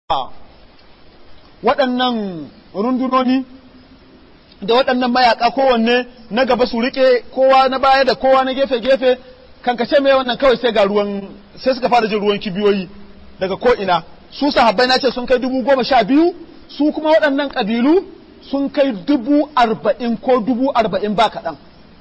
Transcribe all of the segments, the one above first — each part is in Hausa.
waɗannan rundunoni da waɗannan mayaka kowanne na gaba su rike kowa na baya da kowa na gefe-gefe kankace mai wannan kawai sai ga ruwan sai suka fara jin ruwan kibiyoyi daga ko'ina su sahabbai na ce sun kai 12,000 su kuma waɗannan ƙabilu sun kai 40,000 ko 40,000 ba kaɗan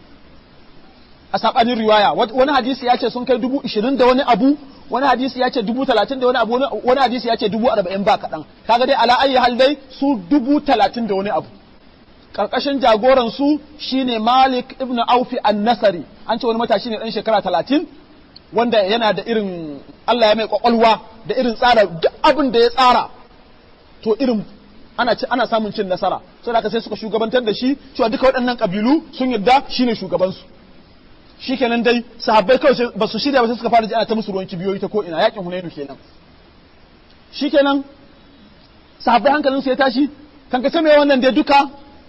a saɓanin riwaya wani hadisi ya ce sun kai 20,000 da wani abu wani hadisi ya ce 30,000 da wani abu wani hadisi ya ce 40,000 ba kaɗan kaga dai ala ayi hal dai su 30,000 da wani abu karkashin jagoran su shine Malik ibn Aufi an-Nasari an ce wani matashi ne dan shekara 30 wanda yana da irin Allah ya mai kwakwalwa da irin tsara duk abin da ya tsara to irin ana samun cin nasara saboda haka sai suka shugabantar da shi cewa duka waɗannan kabilu sun yarda shine shugaban su shikenan dai sahabbai kawai ba su shirya ba sai suka fara ji ana ta musu ruwan kibiyoyi ta ko ina yakin Hunainu kenan shikenan sahabbai hankalin su ya tashi kankace mai wannan dai duka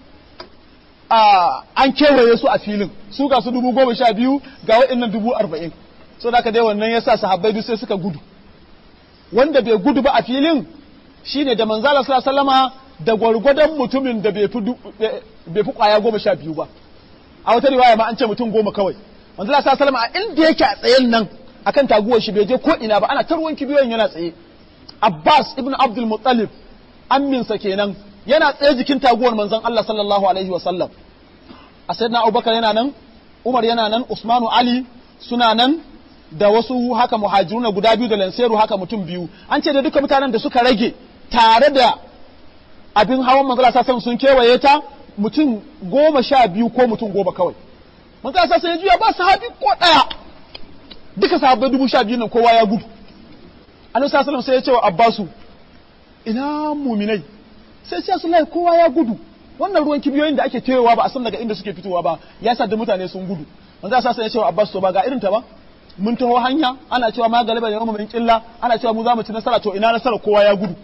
an kewaye su a filin su ga su 12,000 ga waɗannan 40,000 so da ka dai wannan yasa sahabbai duk sai suka gudu wanda bai gudu ba a filin shine da manzala sallallahu alaihi wasallama da gwargwadon mutumin da bai fi kwaya 12 ba a wata riwaya ma an ce mutum 10 kawai manzala sallallahu alaihi wasallama a inda yake a tsayen nan akan taguwar shi bai je ko ina ba ana tarwan kibiyoyin yana tsaye Abbas ibn Abdul Muttalib amminsa kenan yana tsaye jikin taguwar manzon Allah sallallahu alaihi wasallam a sayyidina Abubakar yana nan Umar yana nan Usmanu Ali suna nan da wasu haka muhajiruna guda biyu da lanseru haka mutum biyu an ce da duka mutanen da suka rage tare da abin hawan manzon Allah sallallahu sun kewaye ta mutum 12 ko mutum 10 kawai manzon Allah sai ya juya ba sahabi ko daya duka sahabbai 12,000 nan kowa ya gudu annabi sallallahu alaihi sai ya ce wa Abbasu ina mu'minai sai sai kowa ya gudu wannan ruwan kibiyoyin da ake teyowa ba a san daga inda suke fitowa ba ya sa da mutane sun gudu manzo sa sai ya ce wa Abbas to ba ga irin ta ba mun taho hanya ana cewa ma galiba yawma min qilla ana cewa mu za mu ci nasara to ina nasara kowa ya gudu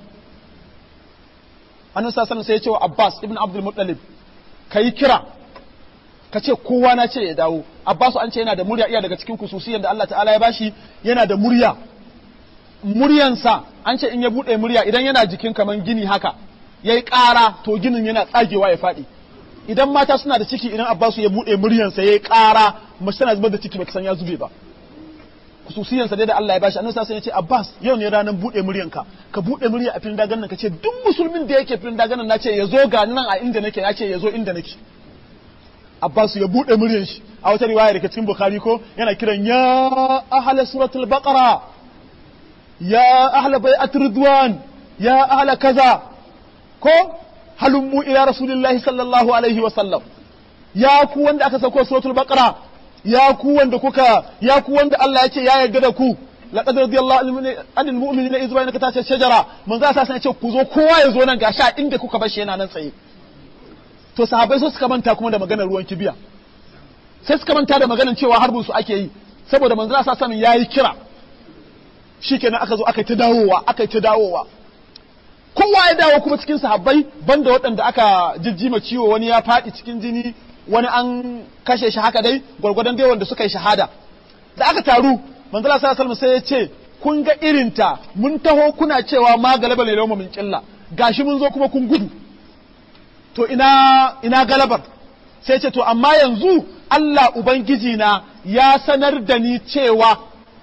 annabi sallallahu sai ya ce wa Abbas ibn Abdul Muttalib kai kira ka ce kowa na ce ya dawo Abbas an ce yana da murya iya daga cikin kususiyan da Allah ta'ala ya bashi yana da muryansa an ce in ya bude murya idan yana jikin kaman gini haka yayi ƙara to ginin yana tsagewa ya faɗi idan mata suna da ciki idan Abbasu ya bude muryansa yayi ƙara mace tana zubar da ciki baka san ya zube ba kususiyansa dai da Allah ya bashi annabi sai ya ce Abbas yau ne ranar bude muryanka ka bude murya a filin dagan nan ka ce duk musulmin da yake filin dagan nan nace yazo ga nan a inda nake nace yazo inda nake Abbas ya bude muryan shi a wata riwaya daga cikin Bukhari ko yana kiran ya ahla suratul baqara ya ahla bai'at ridwan ya ahla kaza ko halummu ila rasulillahi sallallahu alaihi wa sallam ya ku wanda aka sauko suratul baqara ya ku wanda Allah ya ce ya yarda da ku laqad radiyallahu anil mu'minina idh bainaka ta shajara mun za sa sai ce ku zo kowa ya zo nan gashi a inda kuka bar shi yana nan tsaye to sahabbai so suka manta kuma da maganar ruwan kibiya sai suka manta da maganar cewa harbin su ake yi saboda manzo sa sanin yayi kira shikenan aka zo aka ta dawowa kowa ya dawo kuma cikin sahabbai banda waɗanda aka jijjima ciwo wani ya faɗi cikin jini wani an kashe shi haka dai gwargwadon dai wanda suka yi shahada da aka taru manzo Allah sallallahu alaihi wasallam sai ya ce kun ga irinta mun taho kuna cewa ma galaba ne lauma min killa gashi mun zo kuma kun gudu to ina galabar sai ce to amma yanzu Allah ubangiji na ya sanar da ni cewa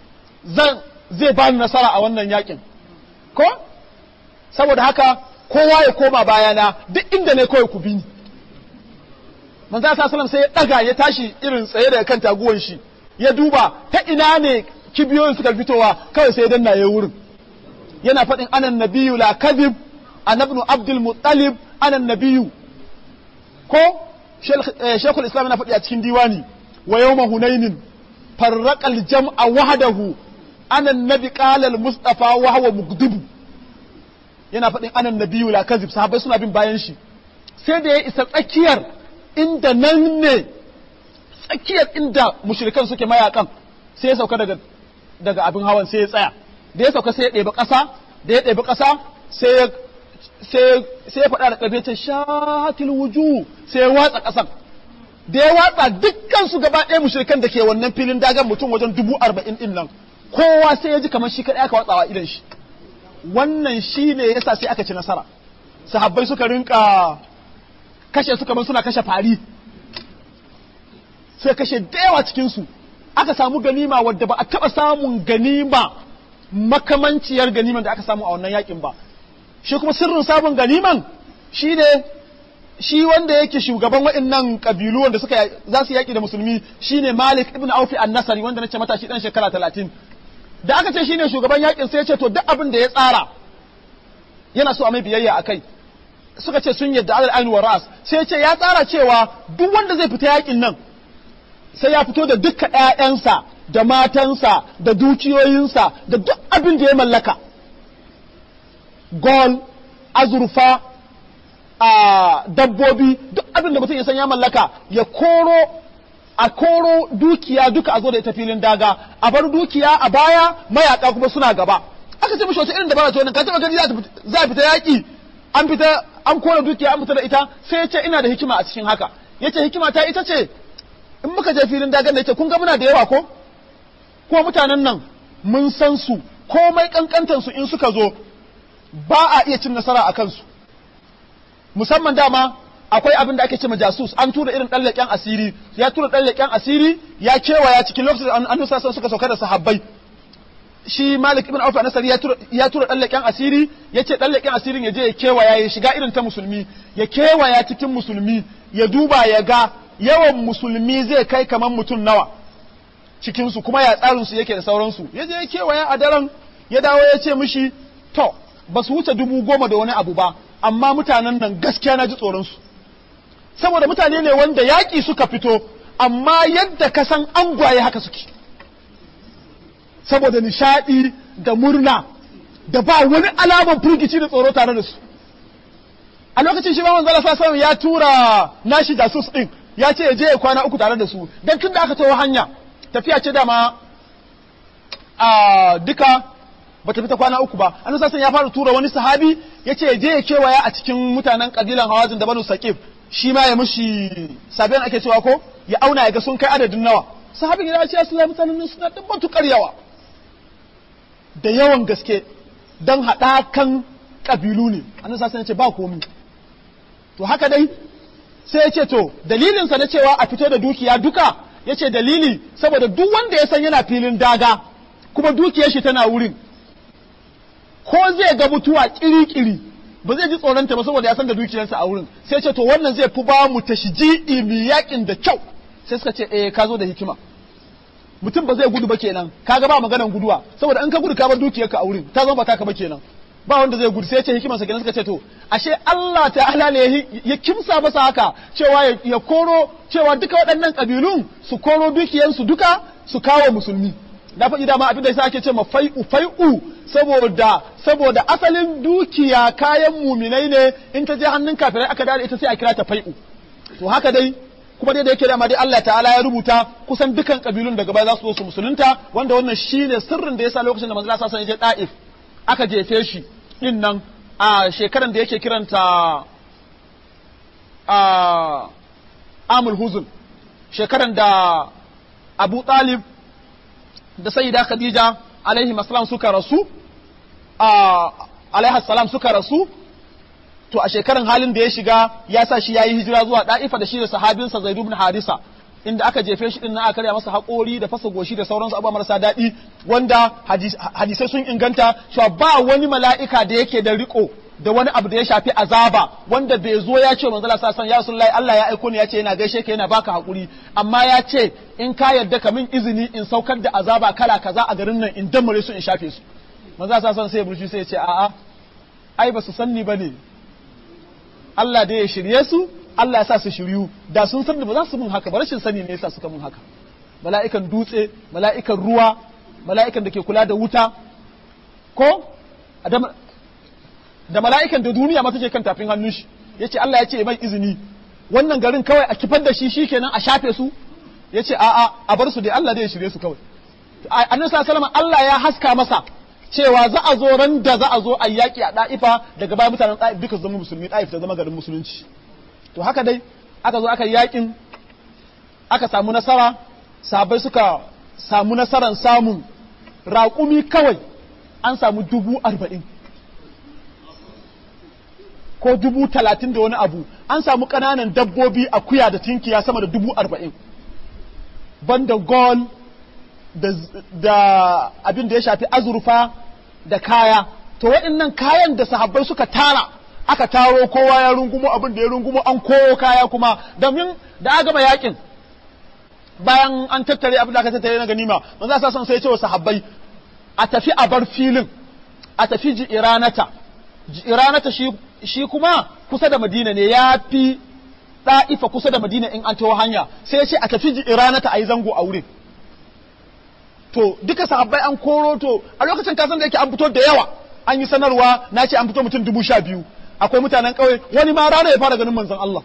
zai bani nasara a wannan yakin ko saboda haka kowa ya koma bayana duk inda ne kawai ku bi ni manzo sallallahu sai ya daga ya tashi irin tsaye daga kan taguwan shi ya duba ta ina ne kibiyoyin suka fitowa kawai sai danna ya wurin yana faɗin anan nabiyyu la kadhib anabnu abdul muttalib anan nabiyyu ko shaykhul islam yana faɗi a cikin diwani wa yawma hunainin farraqa al jam'a wahdahu anan nabi qala al mustafa wa huwa mugdib yana faɗin anan nabiyyu la kadhib sahabbai suna bin bayan shi sai da ya isa tsakiyar inda nan ne tsakiyar inda mushrikan suke mayakan sai ya sauka daga abin hawan sai ya tsaya da ya sauka sai ya ɗebi ƙasa sai ya faɗa da ƙarfe ta shatil wuju sai ya watsa ƙasan da ya watsa dukkan su gaba ɗaya mushrikan da ke wannan filin dagan mutum wajen 40,000 ɗin nan kowa sai ya ji kamar shi kaɗai aka watsawa idan shi wannan shine yasa sai aka ci nasara sahabbai suka rinka kashe su kamar suna kashe fari sai kashe da yawa cikin su aka samu ganima wadda ba a taba samun ganima makamanciyar ganiman da aka samu a wannan yakin ba shi kuma sirrin samun ganiman shine shi wanda yake shugaban waɗannan kabilu wanda suka za su yaki da musulmi shine Malik ibn Auf an-Nasri wanda nace matashi dan shekara 30 da aka ce shine shugaban yakin sai ya ce to duk abin da ya tsara yana so a mai biyayya akai suka ce sun yadda al-ain wa ras sai ya ce ya tsara cewa duk wanda zai fita yakin nan sai ya fito da dukkan ƴaƴansa da matansa da dukiyoyinsa da duk abin da ya mallaka gol azurfa a dabbobi duk abin da mutum ya san ya mallaka ya koro dukiya duka a zo da ita filin daga a bar dukiya a baya mayaka kuma suna gaba aka ce mishi wata irin dabara ce wannan ka taba gani za a fita yaki an kora dukiya an fita da ita sai ya ce ina da hikima a cikin haka yace hikima ta ita ce in muka je filin dagan da yace kun ga muna da yawa ko mutanen nan mun san su komai kankantan su in suka zo ba a iya cin nasara a kansu musamman dama akwai abin da ake ce jasus an tura irin dan leƙen asiri ya tura dan leƙen asiri ya kewaya cikin lokacin da an nusa suka sauka da sahabbai shi Malik ibn Auf an-Nasri ya tura dan leƙen asiri yace dan leƙen asirin ya je ya kewaya ya shiga irin ta musulmi ya kewaya cikin musulmi ya duba ya ga yawan musulmi zai kai kaman mutum nawa cikin su kuma ya tsarin su yake da sauransu ya je ya kewaya a daren ya dawo ya ce mishi to ba su wuce 10,000 da wani abu ba amma mutanen nan gaskiya na ji tsoronsu saboda mutane ne wanda yaƙi suka fito amma yadda ka san an gwaye haka suke saboda nishaɗi da murna da ba wani alaman firgici da tsoro tare da su a lokacin shi ba manzala sallallahu ya tura nashi jasus din ya ce ya je ya kwana 3 tare da su dan tun da aka tawo hanya tafiya ce dama a duka bata fita kwana 3 ba annabi sallallahu ya fara tura wani sahabi yace je ya kewaya a cikin mutanen kabilan Hawazin da Banu Saqif shi ma ya mushi sabiyan ake cewa ko ya auna ya ga sun kai adadin nawa sahabin ya ce assalamu mutanen suna da matukar yawa da yawan gaske dan hadakan kabilu ne annabi sallallahu ya ce ba komai to haka dai sai ya ce to dalilin sa na cewa a fito da dukiya duka yace dalili saboda duk wanda ya san yana filin daga kuma dukiyar shi tana wurin ko zai ga mutuwa kiri-kiri ba zai ji tsoronta ba saboda ya san da dukiyarsa a wurin sai ce to wannan zai fi ba mu tashji'i mi yakin da kyau sai suka ce ka zo da hikima mutum ba zai gudu ba kenan kaga ba maganan guduwa saboda in ka gudu ka bar dukiyarka a wurin ta zama ba taka ba kenan ba wanda zai gudu sai ya ce hikimarsa kenan suka ce to ashe Allah ta'ala ne ya kimsa masa haka cewa ya koro cewa duka waɗannan kabilun su koro dukiyarsu duka su kawo musulmi na faɗi dama abin da yasa ake ce ma fai'u saboda asalin dukiya kayan muminai ne in ta je hannun kafirai aka dare ita sai a kira ta fai'u to haka dai kuma dai da yake dama dai Allah ta'ala ya rubuta kusan dukan kabilun daga baya za su zo su musulunta wanda wannan shine sirrin da yasa lokacin da manzo Allah sallallahu alaihi wasallam ya je Taif aka jefe shi din nan a shekaran da yake kiranta Amul Huzn shekaran da Abu Talib da Sayyida Khadija alaihi assalam suka rasu alaihi assalam suka rasu to a shekaran halin da ya shiga ya sa shi yayi hijira zuwa Daifa da shi da sahabinsa Zaid ibn Harisa inda aka jefe shi din na aka karya masa haƙori da fasa goshi da sauransu abubuwa marasa daɗi wanda hadisai sun inganta cewa ba wani mala'ika da yake da riko da wani abu da ya shafi azaba wanda bai zo ya ce manzo Allah sallallahu alaihi wasallam Allah ya aiko ni ya ce yana gaishe ka yana baka hakuri amma ya ce in ka yarda ka min izini in saukar da azaba kala kaza a garin nan in damare su in shafe su manzo Allah sallallahu alaihi wasallam sai ya burshi sai ya ce a'a ai ba su sanni bane Allah da ya shirye su Allah ya sa su shiryu da sun san da ba za su mun haka ba rashin sani ne yasa suka mun haka mala'ikan dutse mala'ikan ruwa mala'ikan da ke kula da wuta ko da mala'ikan da duniya ma take kan tafin hannun shi yace Allah ya ce mai izini wannan garin kawai a kifar da shi shikenan a shafe su yace a bar su dai Allah da ya shirye su kawai annabi sallallahu alaihi wasallam Allah ya haska masa cewa za a zo ran da za a zo a yaki a Daifa daga baya mutanen Daif duka zama musulmi Daif ta zama garin musulunci to haka dai aka zo aka yakin aka samu nasara sahabbai suka samu nasaran samun raƙumi kawai an samu 40,000 ko 30,000 da wani abu, an samu ƙananan dabbobi akuya da tinkiya sama da 40,000 banda gol da abin da ya shafi azurfa da kaya. To waɗannan kayan da sahabbai suka tara, aka taro kowa ya rungumo abin da ya rungumo, an koyo kaya kuma, domin da aka gama yakin bayan an tattare abin da aka tattare na ganima, manzo sa san sai ya ce wa sahabbai a tafi a bar filin, a tafi Ji'iranata. Ji'iranata shi kuma kusa da Madina ne, ya fi Ɗa'ifa kusa da Madina in an tawo hanya, sai ya ce a tafi Ji'iranata a yi zango a wurin. To duka sahabbai an koro, to a lokacin kasan da yake an fito da yawa, an yi sanarwa, na ce an fito mutum 12,000, akwai mutanen ƙauye, wani ma rana ya fara ganin manzon Allah.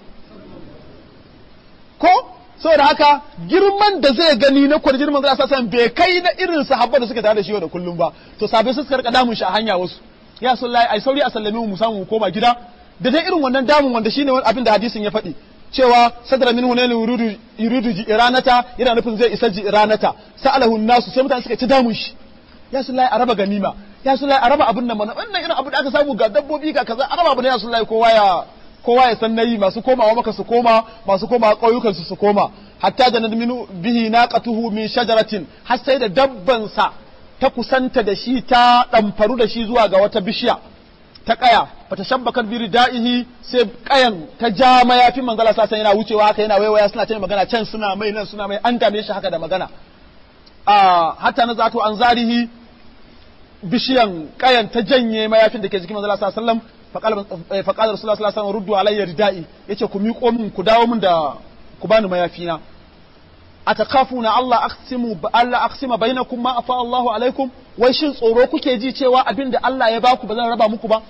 Ko saboda haka girman da zai gani na kwarjin manzon Allah sallallahu bai kai na irin sahabbai da suka tare da shi yau da kullum ba. To sahabbai suka rika damun shi a hanya wasu. Ya sallallahi ai sauri a sallame mu samu mu koma gida. Da dai irin wannan damun wanda shine abin da hadisin ya faɗi. Cewa sadra minhu ne yuridu Ji'iranata, yana nufin zai isa Ji'iranata. Sa'alahu nasu, sai mutane suka ci damun shi. Ya sallallahi a raba ganima. Ya sallallahi a raba abin nan mana. Wannan irin abu da aka samu ga dabbobi ga kaza, a raba abu ne ya sallallahi kowa ya san nayi, masu komawa maka su koma, masu komawa ƙauyukan su koma. Hatta da nadminu bihi naqatuhu min shajaratin, har sai da dabban sa ta kusanta da shi, ta damfaru da shi zuwa ga wata bishiya ta kaya, fata shabbakan bi ridaihi, sai kayan ta ja mayafin manzala sasan yana wucewa haka, yana waiwaya, suna ta magana, can suna mai nan suna mai, an dame shi haka da magana. Hatta na zato an zarihi, bishiyan kayan ta janye mayafin da ke jikin manzala sallallahu alaihi wasallam. Faƙalar Rasulullah sallallahu alaihi wasallam ruddu alayya ridai, yace ku miƙo min, ku dawo min da ku bani mayafina. Atakafuna Allah aqsima bainakum ma afa Allahu alaikum, wai shin tsoro kuke ji cewa abinda Allah ya baku ba zan raba muku ba?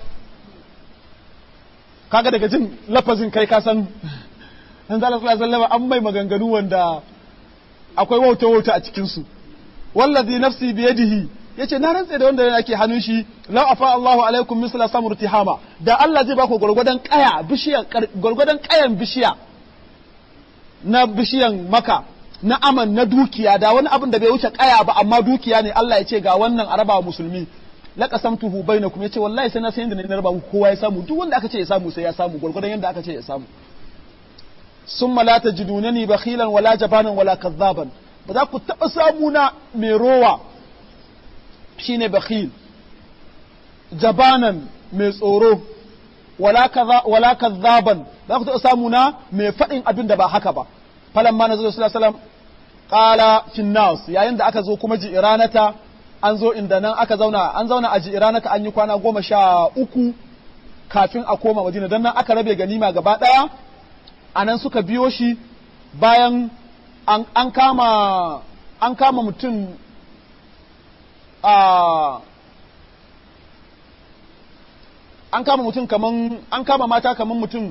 Kaga daga jin lafazin kai ka san dan Allah sallallahu alaihi wasallam an mai maganganu wanda akwai wauta a cikin su. Wallazi nafsi biyadihi, yace na rantse da wanda yake hannun shi, law afa Allahu alaikum misla samurtihama, da Allah zai baku gurgudan kaya bishiya, gurgudan kayan bishiya na bishiyan Maka, na aman, na dukiya, da wani abin da bai wuce kaya ba amma dukiya ne, Allah ya ce ga wannan araba wa musulmi, laqasamtuhu bainakum, yace wallahi sai na san yanda na raba muku, kowa ya samu, duk wanda aka ce ya samu sai ya samu gurgudan yanda aka ce ya samu. Summa la tajidunani bakhilan wala jabanan wala kadhaban, ba za ku taba samu na mai rowa shine bakhil, jabanan mai tsoro, wala kadhaban, za ku taɓa samu na mai faɗin abin da ba haka ba. Falamma na zuwa sallallahu alaihi wasallam qala fin nas, yayin da aka zo kuma Ji'iranata, an zo inda nan aka zauna, an zauna a Ji'iranata, an yi kwana 13 kafin a koma Madina, dan nan aka rabe ganima gaba daya. Anan suka biyo shi, bayan an kama mutum an kama mutum kaman, an kama mata kaman mutum,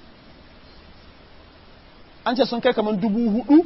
an ce sun kai kaman 4,000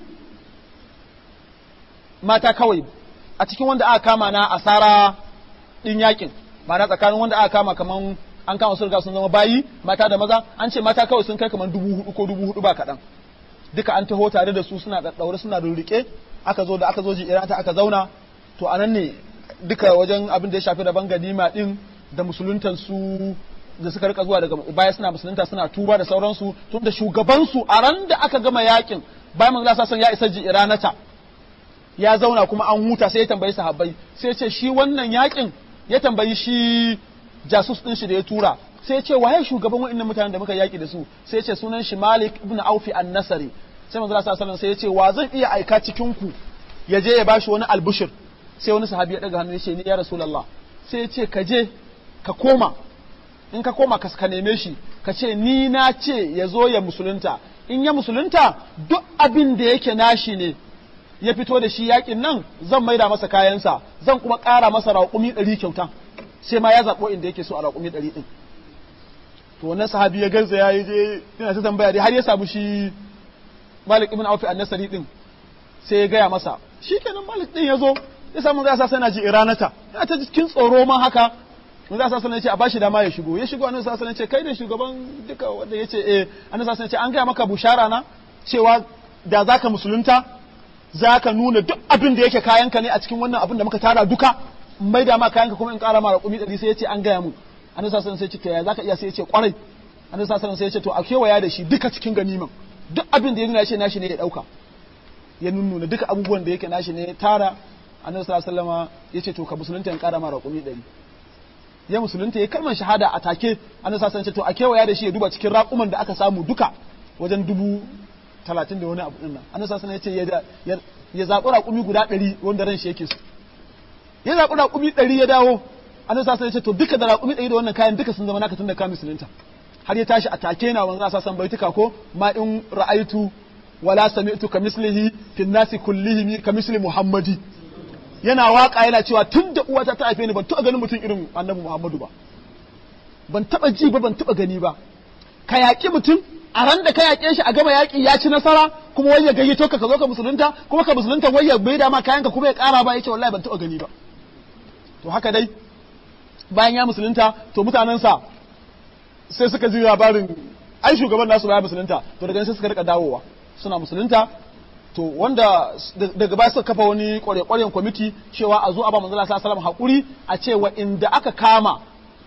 mata kawai a cikin wanda aka kama na asara din yakin, ma'ana tsakanin wanda aka kama kaman an kama su riga sun zama bayi, mata da maza, an ce mata kawai sun kai kaman 4,000 ko 4,000 ba kaɗan. Duka an taho tare da su, suna ɗaɗɗaure, suna rurrike, aka zo Ji'iranata aka zauna. To anan ne duka wajen abin da ya shafi rabon ganima din da musuluntan su da suka rika zuwa daga baya suna musulunta, suna tuba da sauransu, tun da shugaban su a ran da aka gama yakin, bayan manzo Allah sallallahu ya isa Ji'iranata, ya zauna kuma an huta, sai ya tambayi sahabbai, sai ya ce shi wannan yakin, ya tambayi shi jasus din shi da ya tura, sai ya ce waye shugaban wa'annan mutanen da muka yaki da su, sai ya ce sunan shi Malik ibn Auf an-Nasri. Sai manzo Allah sallallahu sai ya ce wa zan iya aika cikin ku ya je ya bashi wani albushir. Sai wani sahabi ya daga hannu ya ce ni ya Rasulullah, sai ya ce ka je ka koma, in ka koma ka neme shi, ka ce ni na ce ya zo ya musulunta, in ya musulunta duk abin da yake nashi ne ya fito da shi yakin nan, zan maida masa kayansa, zan kuma ƙara masa raƙumi 100 kyauta, sai ma ya zaɓo inda yake so a raƙumi 100 ɗin. To wannan sahabi ya garza ya yi je yana ta tambaya dai har ya samu shi Malik ibn Auf an-Nasri din, sai ya gaya masa, shikenan Malik din ya zo ya samu za sa sana Ji'iranata, yana ta cikin tsoro ma haka. Mun za sa sana ce a bashi dama ya shigo, annabi sa sana ce kai ne shugaban duka wanda yace annabi sa sana ce an gaya maka bushara na cewa da zaka musulunta zaka nuna duk abin da yake kayanka ne a cikin wannan abin da muka tara duka, mai da ma kayanka kuma in ƙara ma raƙumi 100, sai yace an gaya mu. Annabi sa sana sai ce ya zaka iya, sai yace kwarai. annabi sallallahu alaihi wasallam sai ya ce to a kewaya da shi duka cikin ganiman duk abin da ya nuna shi nashi ne ya dauka ya nunnuna duka abubuwan da yake nashi ne ya tara annabi sallallahu alaihi wasallam ya ce to ka musulunta in kara ma raƙumi 100 ya musulunta ya kalmar shahada a take annabi sallallahu alaihi wasallam ya ce to a kewaya da shi ya duba cikin raƙuman da aka samu duka wajen 30 da wani abu din nan annabi sallallahu alaihi wasallam ya ce ya zaɓi raƙumi guda 100 wanda ran shi yake so ya zaɓi raƙumi 100 ya dawo annabi sallallahu alaihi wasallam ya ce to duka da raƙumi 100 da wannan kayan duka sun zama naka tunda ka musulunta har ya tashi a take na wanzu sa san baituka ko ma in ra'aitu wala sami'tu kamislihi fi nasi kullihim kamisli muhammadi yana waka yana cewa tunda uwata ta haife ni ban taɓa ganin mutum irin annabi muhammadu ba ban taɓa ji ba ban taɓa gani ba ka yaƙi mutum a ran da ka yaƙe shi a gama yaƙi ya ci nasara kuma wai ya gayyato ka zo ka musulunta kuma ka musulunta wai ya bai da ma kayanka kuma ya ƙara ba yace wallahi ban taɓa gani ba to haka dai bayan ya musulunta to mutanensa sai suka ji labarin ai shugaban nasu baya musulunta to daga nan sai suka rika dawowa suna musulunta to wanda daga baya suka kafa wani ƙwarya-ƙwaryen kwamiti cewa a zo a ba manzo Allah sallallahu alaihi wasallam hakuri a cewa inda aka kama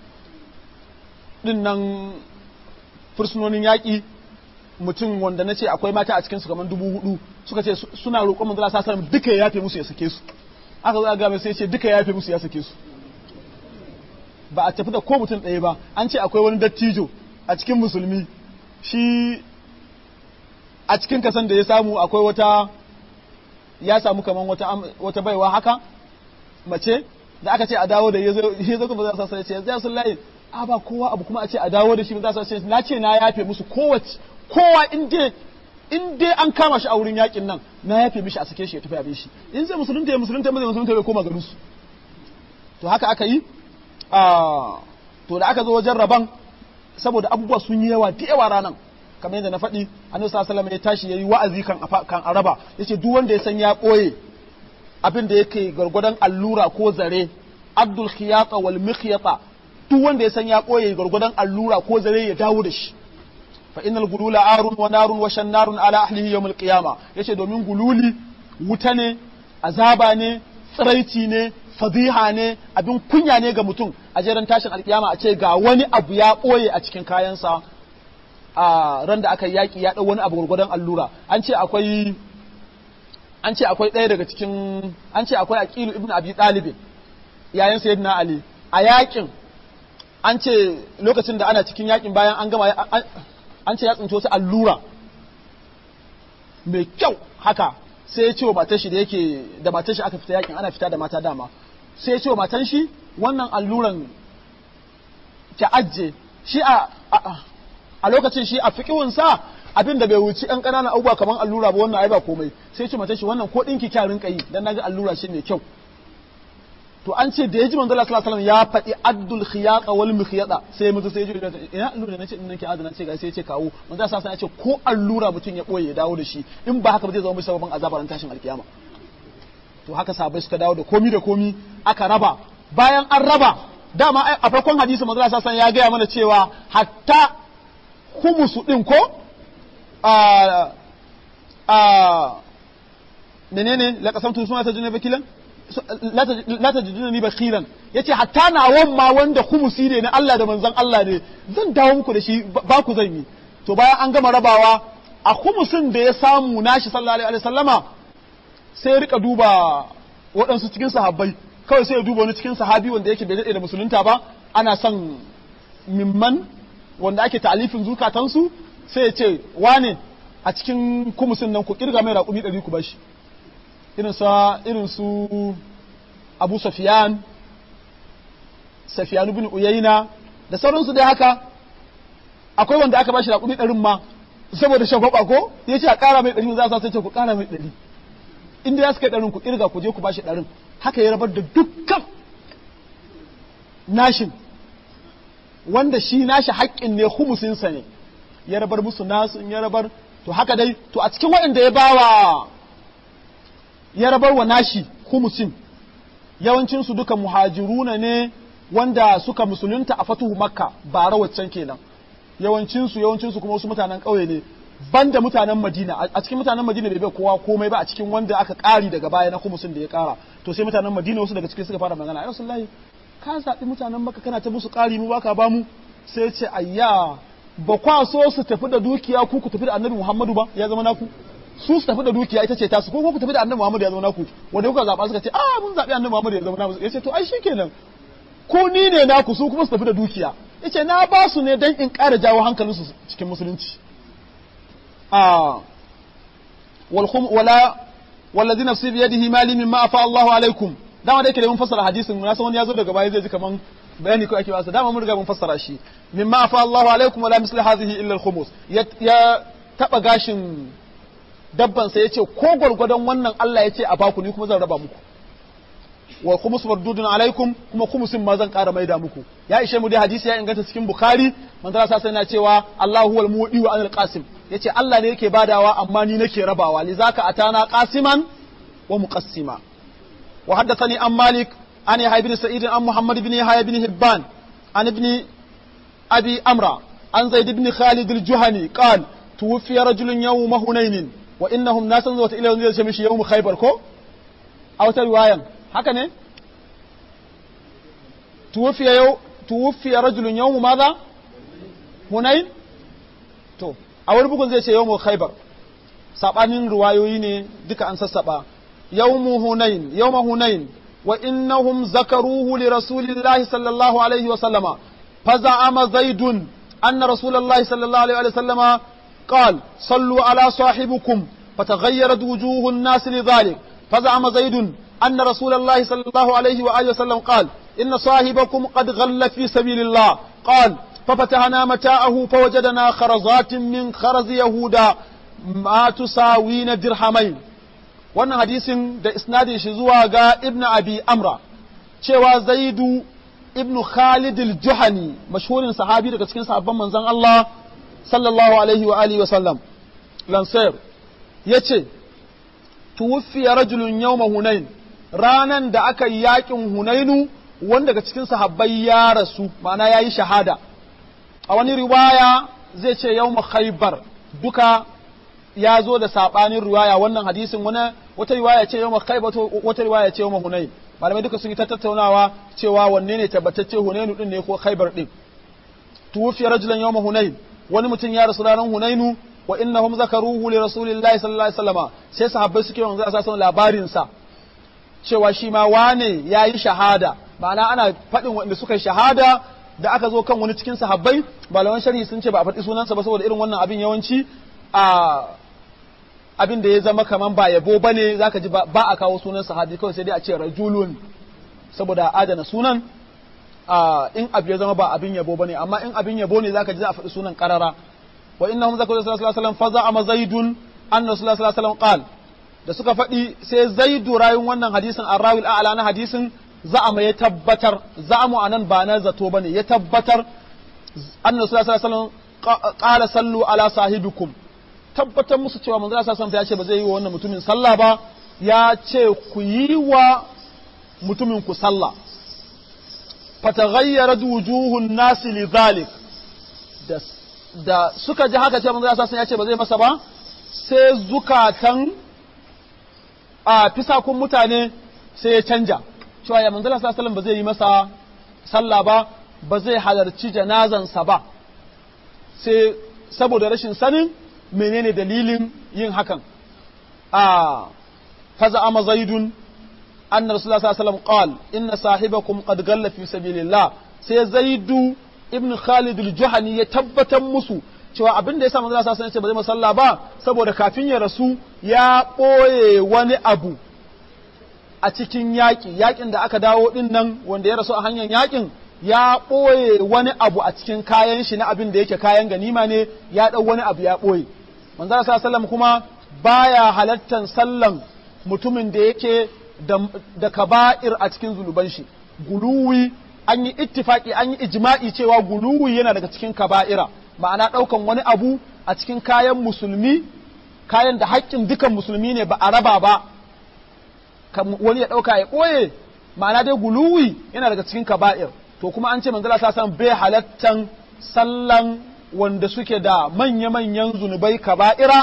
dinnan fursunonin yaƙi mutum wanda na ce akwai mata a cikinsu kamar 4,000 suka ce suna roƙon manzo Allah sallallahu alaihi wasallam duka ya yafe musu ya sake su aka zo ga mai sai ce duka ya yafe musu ya sake su ba a tafi da ko mutum ɗaya ba an ce akwai wani dattijo a cikin musulmi shi a cikin kasan da ya samu akwai wata ya samu kaman wata baiwa haka mace da aka ce a dawo da ya zo kuma za su ce ya sun layi a ba kowa abu kuma a ce a dawo da shi za su ce na ce na yafe musu kowa in dai an kama shi a wurin yakin nan na yafe mishi a sake shi ya tafi abin shi in zai musulunta ya musulunta bai koma garin su to haka aka yi to da aka zo wajen raban saboda abubuwa sun yi yawa da yawa ranan kamar yadda na faɗi annabi sallallahu alaihi wasallam ya tashi yayi wa'azi kan araba yace duk wanda ya san ya koye abin da yake gargwadon allura ko zare abdul khiyata wal mikhyata duk wanda ya san ya koye gargwadon allura ko zare ya dawo da shi fa innal gulula arun wa narun wa shannarun ala ahlihi yawm al qiyama yace domin gululi wuta ne azaba ne tsiraici ne fadiha ne abin kunya ne ga mutum a jeran tashin alkiyama a ce ga wani abu ya ɓoye a cikin kayansa a ran da aka yi yaƙi ya ɗau wani abu gwargwadon allura an ce akwai ɗaya daga cikin an ce akwai aqilu ibn abi talib yayin sayyidina ali a yaƙin an ce lokacin da ana cikin yaƙin bayan an gama an ce ya tsinci wasu allura mai kyau haka sai ya ce wa matar shi da matar shi aka fita yakin ana fita da mata dama sai ya ce wa matan shi wannan alluran ki ajje shi a lokacin shi a fiqhun sa abin da bai wuci ɗan ƙananan abubuwa kamar allura ba wannan ai ba komai sai ya ce matan shi wannan ko ɗinki kya rinka yi dan naga allura shi mai kyau to an ce da ya ji manzo Allah sallallahu alaihi wasallam ya faɗi addul khiyaqa wal mikhyada sai ya mutu sai ya ji ina allura nace in nake adana ce ga sai ya ce kawo manzo Allah sallallahu alaihi wasallam ya ce ko allura mutum ya boye ya dawo da shi in ba haka ba zai zama mai sababin azabar tashin alkiyama to haka sahabbai suka dawo da komi aka raba bayan an raba dama a farkon hadisi manzo Allah sallallahu alaihi wasallam ya gaya mana cewa hatta khumusu din ko menene la qasamtu suma ta junaba kilan la tajiduna ni bakhiran yace hatta nawon ma wanda khumusi ne na Allah da manzon Allah ne zan dawo muku da shi ba ku zan yi to bayan an gama rabawa a khumusin da ya samu nashi sallallahu alaihi wasallama sai ya rika duba waɗansu cikin sahabbai kawai sai ya duba wani cikin sahabi wanda yake bai daɗe da musulunta ba ana son mimman wanda ake ta'alifin zukatansu sai ya ce wane a cikin khumusin nan ku kirga mai raƙumi 100 ku bashi irin su Abu Sufyan bin Uyayna da sauransu dai haka akwai wanda aka bashi raƙumi 100 ma saboda shagwaba ko yace a ƙara mai 100 za su sai ce ku ƙara mai 100 inda ya suka 100 ku kirga ku je ku bashi 100 haka ya rabar da dukkan nashin wanda shi nashi haƙƙin ne humusinsa ne ya rabar musu nasu ya rabar to haka dai to a cikin waɗanda ya rabar wa nashi humusin yawancinsu duka muhajiruna ne wanda suka musulunta a fatuhu makka bara waccan kenan yawancinsu kuma wasu mutanen ƙauye ne banda mutanen madina a cikin mutanen madina bai bai kowa komai ba a cikin wanda aka ƙari daga baya na humusin da ya ƙara to sai mutanen madina wasu daga cikin suka fara magana ayo sallahi ka zaɓi mutanen makka kana ta musu ƙari mu baka ba mu sai ce ayya ba kwa so su tafi da dukiya ku tafi da annabi Muhammadu ba ya zama naku su tafi da dukiya ita ce tasu ko ku tafi da annabi Muhammadu ya zama naku wanda kuka zaba suka ce mun zabi annabi Muhammadu ya zama naku yace to ai shikenan ko ni ne naku su kuma su tafi da dukiya yace na ba su ne dan in ƙara jawo hankalinsu cikin musulunci wallazi nafsi bi yadihi mali mimma afa Allahu alaikum dama dai ke da mun fassara hadisin na san wani yazo daga baya zai ji kaman bayani ko ake wasa dama mun riga mun fassara shi mimma afa Allahu alaikum wala misli hadhihi illa al-khumus ya taba gashin dabban sa yace ko gurgudan wannan Allah yace a baku ni kuma zan raba muku wa khumus mardudun alaikum kuma khumusin ma zan ƙara maida muku ya ishe mu dai hadisi ya inganta cikin bukhari manzo sa sai na cewa Allahu huwal mu'ti wa anil qasim yace Allah ne yake badawa amma ni nake rabawa lizaka atana qasiman wa muqassima wa haddathani an malik an yahya ibn sa'id an muhammad ibn yahya ibn hibban an ibn abi amra an zaid ibn khalid al-juhani qala tuwfiya rajulun yawma hunain wa innahum nasan wa ila yawm yashmishi yawm khaybar ko aw ta riwayan haka ne tuwfiya rajulun yawm madha hunain to a wani bugun zai ce yawmu khaybar sabanin ruwayoyi ne duka an sassaba yawmu hunain wa innahum zakaruhu li rasulillahi sallallahu alaihi wa sallama faza'ama zaidun anna rasulullahi sallallahu alaihi wa sallama قال صلوا على صاحبكم فتغيرت وجوه الناس لذلك فزعم زيد أن رسول الله صلى الله عليه وآله وسلم قال إن صاحبكم قد غل في سبيل الله قال ففتحنا متاعه فوجدنا خرزات من خرز يهودا ما تساوين درهمين wannan hadisin da isnadin shi zuwa ga ibnu abi amra cewa zaidu ibnu khalid al-juhani mashhurin sahabi daga cikin sahabban manzon Allah sallallahu alaihi wa alihi wa sallam lansar yace tuwfiya rajulun yawma hunain ranan da aka yi yakin hunainu wanda daga cikin sahabbai ya rasu ma'ana yayi shahada a wani riwaya zai ce yawma khaybar duka ya zo da sabanin riwaya wannan hadisin wata riwaya ce yawma khaybar wata riwaya ce yawma hunain malamai duka sun yi tattaunawa cewa wanne ne tabbatacce hunainu din ne ko khaybar din tuwfiya rajulan yawma hunain wani mutum ya rasu ranar hunainu wa innahum zakaruhu li rasulillahi sallallahu alaihi wasallam sai sahabbai suke wanzu a sasan labarin sa cewa shi ma wane yayi shahada ma'ana ana fadin wanda suka yi shahada da aka zo kan wani cikin sahabbai malaman sharhi sun ce ba a faɗi sunansa ba saboda irin wannan abin yawanci abin da ya zama kaman ba yabo bane zaka ji ba a kawo sunan sahabi kawai sai dai a ce rajulun saboda adana sunan in abu ya zama ba abin yabo bane amma in abin yabo ne zaka ji za a faɗi sunan qarara wa innahum zakaru sallallahu alaihi wasallam faza ama zaidun anna sallallahu alaihi wasallam qal da suka faɗi sai zaidu rayun wannan hadisin arrawil a'la na hadisin za'ama ya tabbatar za'amu anan ba na zato bane ya tabbatar anna sallallahu alaihi wasallam qala sallu ala sahibikum tabbatar musu cewa manzo sallallahu alaihi wasallam ya ce ba zai yi wa wannan mutumin sallah ba ya ce ku yi wa mutumin ku sallah fataghayyarat wujuhun nasi lidhalik da suka ji haka ce manzo sallallahu ya ce ba zai masa ba sai zukatan fisakun mutane sai ya canja cewa ya manzo sallallahu ba zai yi masa sallah ba zai halarci janazansa ba sai saboda rashin sanin menene dalilin yin hakan faza ama zaidun anna rasulullah sallallahu alaihi wasallam qala inna sahibakum qad galla fi sabilillah sai zaidu ibn khalid al-juhani ya tabbatar musu cewa abin da yasa manzo sallallahu alaihi wasallam ya ce ba zai masalla ba saboda kafin ya rasu ya boye wani abu a cikin yakin da aka dawo din nan wanda ya rasu a hanyar yakin ya ɓoye wani abu a cikin kayan shi na abin da yake kayan ganima ne ya ɗau wani abu ya ɓoye manzo sallallahu kuma baya halattan sallan mutumin da yake da kaba'ir a cikin zunuban shi guluwi an yi ittifaki an yi ijma'i cewa guluwi yana daga cikin kaba'ira ma'ana ɗaukan wani abu a cikin kayan musulmi kayan da haƙƙin dukan musulmi ne ba a raba ba wani ya ɗauka ya ɓoye ma'ana dai guluwi yana daga cikin kaba'ir to kuma an ce manzala ta san bai halattan sallan wanda suke da manya-manyan zunubai kaba'ira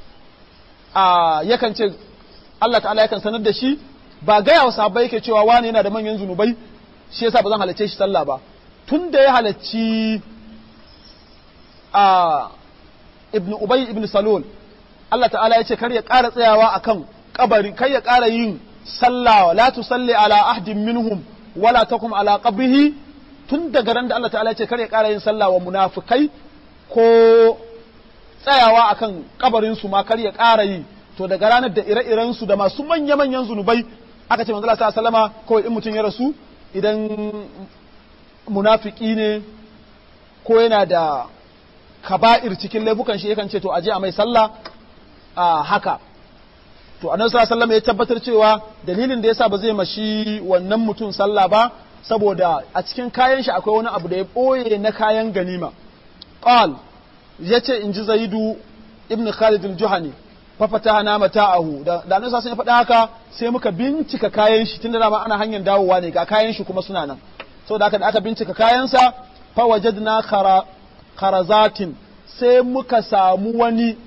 yakan ce Allah ta'ala yakan sanar da shi ba gaya wa sahabbai yake cewa wani yana da manyan zunubai shi yasa ba zan halarce shi sallah ba tun da ya halarci ibn Ubay ibn Salul Allah ta'ala ya ce kar ya ƙara tsayawa akan kabari, kar ya ƙara yin sallah, la tusalli ala ahdin minhum wala takum ala qabrihi, tun daga ran da Allah ta'ala ya ce kar ya ƙara yin sallah wa munafikai ko tsayawa akan kabarin su ma kar ya ƙara yi, to daga ranar da ire-iren su da masu manya-manyan zunubai aka ce manzo Allah sallallahu alaihi wasallama kawai in mutum ya rasu idan munafiki ne ko yana da kaba'ir cikin laifukan shi yakan ce to aje a mai sallah haka. To annabi sallallahu alaihi wasallam ya tabbatar cewa dalilin da yasa ba zai mashi wannan mutum sallah ba saboda a cikin kayan shi akwai wani abu da ya boye na kayan ganima. Qal yace inji Zaidu ibn Khalid al-Juhani fa fatahna mata'ahu da annabi sallallahu alaihi wasallam ya faɗa haka sai muka bincika kayan shi tunda dama ana hanyar dawowa ne ga kayan shi kuma suna nan. Saboda haka da aka bincika kayansa fa wajadna kharazatin sai muka samu wani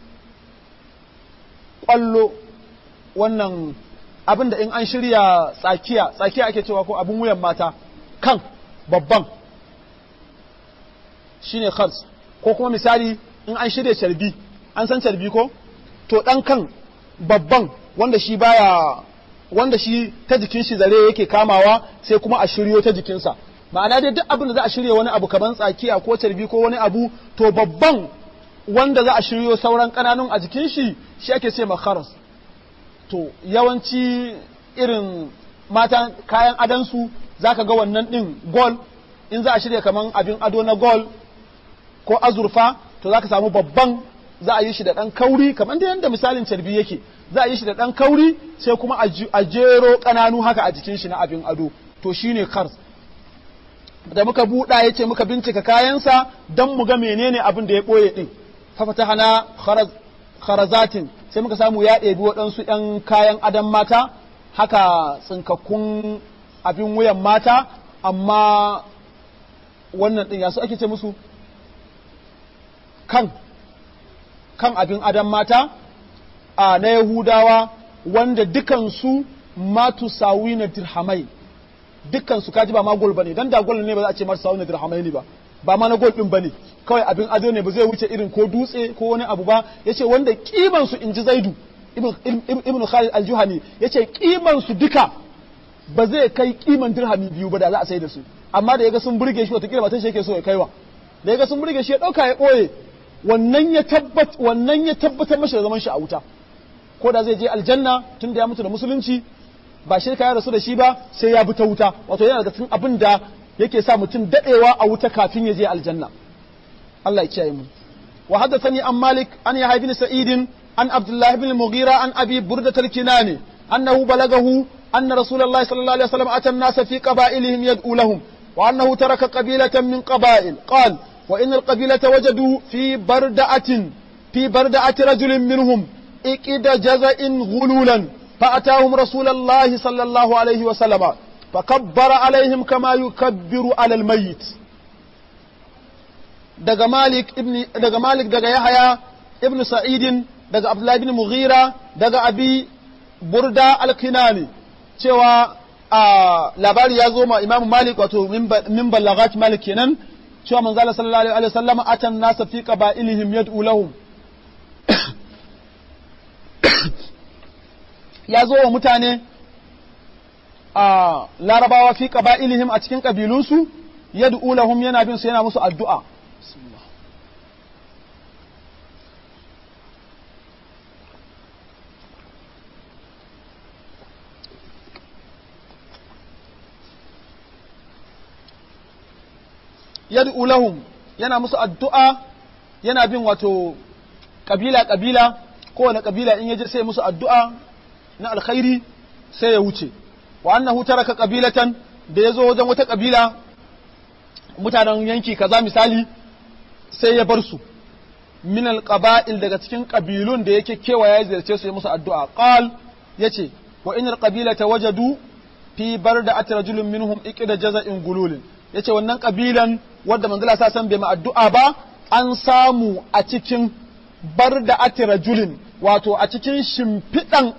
ƙwallo, wannan abin da in an shirya tsakiya ake cewa ko abin wuyan mata kan babban shine khars, ko kuma misali in an shirya carbi, an san carbi ko to dan kan babban wanda shi ta jikin shi zare yake kamawa sai kuma a shiryo ta jikinsa, ma'ana dai duk abin da za a shirya wani abu kaman tsakiya ko carbi ko wani abu to babban wanda za a shiryo sauran kananun a jikin shi ake ce makharas. To yawanci irin mata kayan adansu zaka ga wannan din gold, in za a shirya kaman abin ado na gold ko azurfa to zaka samu babban za a yi shi da dan kauri kaman da yanda misalin carbi yake, za a yi shi da dan kauri sai kuma a jero kananu haka a jikin shi na abin ado, to shine khars. Da muka buɗa yace muka bincika kayansa don mu ga menene abin da ya ɓoye ɗin. Fafatahana kharazatin sai muka samu ya ɗebi waɗansu ‘yan kayan adon mata, haka tsinkakkun abin wuyan mata, amma wannan ɗin yasu ake ce musu kan abin adon mata na Yahudawa wanda dukansu matu sawi na dirhamai. Dukkansu kaji ba ma gol bane, dan da gol ne ba za a ce marsa wani dirhamai ne ba ma na gol din bane, kawai abin ado ne ba zai wuce irin ko dutse ko wani abu ba. Yace wanda kiman su inji Zaidu ibn Khalid al-Juhani yace kiman su duka ba zai kai kiman dirhami biyu ba da za a sai da su, amma da yaga sun burge shi wata kila matan shi yake so ya kaiwa, da yaga sun burge shi ya dauka ya boye, wannan ya tabbatar mashi da zaman shi a wuta, ko da zai je aljanna tunda ya mutu da musulunci ba shirka ya rasu da shi ba sai ya bi ta wuta, wato yana daga cikin abin da yake sa mutum dadewa a wuta kafin ya je aljanna. Allah ya kiyaye mu. Wa haddathani an Malik an Yahya ibn Sa'id an Abdullah ibn Mughira an Abi Burdah al-Kinani annahu balagahu anna Rasulullah sallallahu alaihi wasallam ata an-nas fi qaba'ilihim yad'u lahum wa annahu taraka qabilatan min qaba'il qala wa inna al-qabilata wajadu fi barda'ati rajulin minhum iqida jaza'in ghululan فأتاهم رسول الله صلى الله عليه وسلم فكبر عليهم كما يكبر على الميت. دغ مالك دغ يحيى ابن سعيد دغ عبد الله بن مغيرة دغ أبي بردة الكناني cewa labari ya zo ma Imam Malik wato min ballagat Malik kenan cewa manzo Allah sallallahu alaihi wasallam atan nasa fi qaba'ilihim yad'u lahum ya zo wa mutane a larabawa fi qaba'ilihim a cikin kabilunsu yad'u lahum yana bin su yana musu addu'a. Yad'u lahum yana musu addu'a, yana bin wato kabila kowane kabila in yaje sai musu addu'a na alkhairi sai ya wuce. Wa annahu taraka qabilatan da yazo wajen wata kabila mutanen yanki kaza misali sai ya bar su min alqaba'il daga cikin kabilun da yake kewaya ya ziyarce su ya musu addu'a. Qal yace wa inal qabilata wajadu fi barda'at rajulun minhum iqda jaza'in gululin, yace wannan kabilan wanda manzo Allah san bai ma addu'a ba an samu a cikin barda'at rajulin, wato a cikin shimfiɗan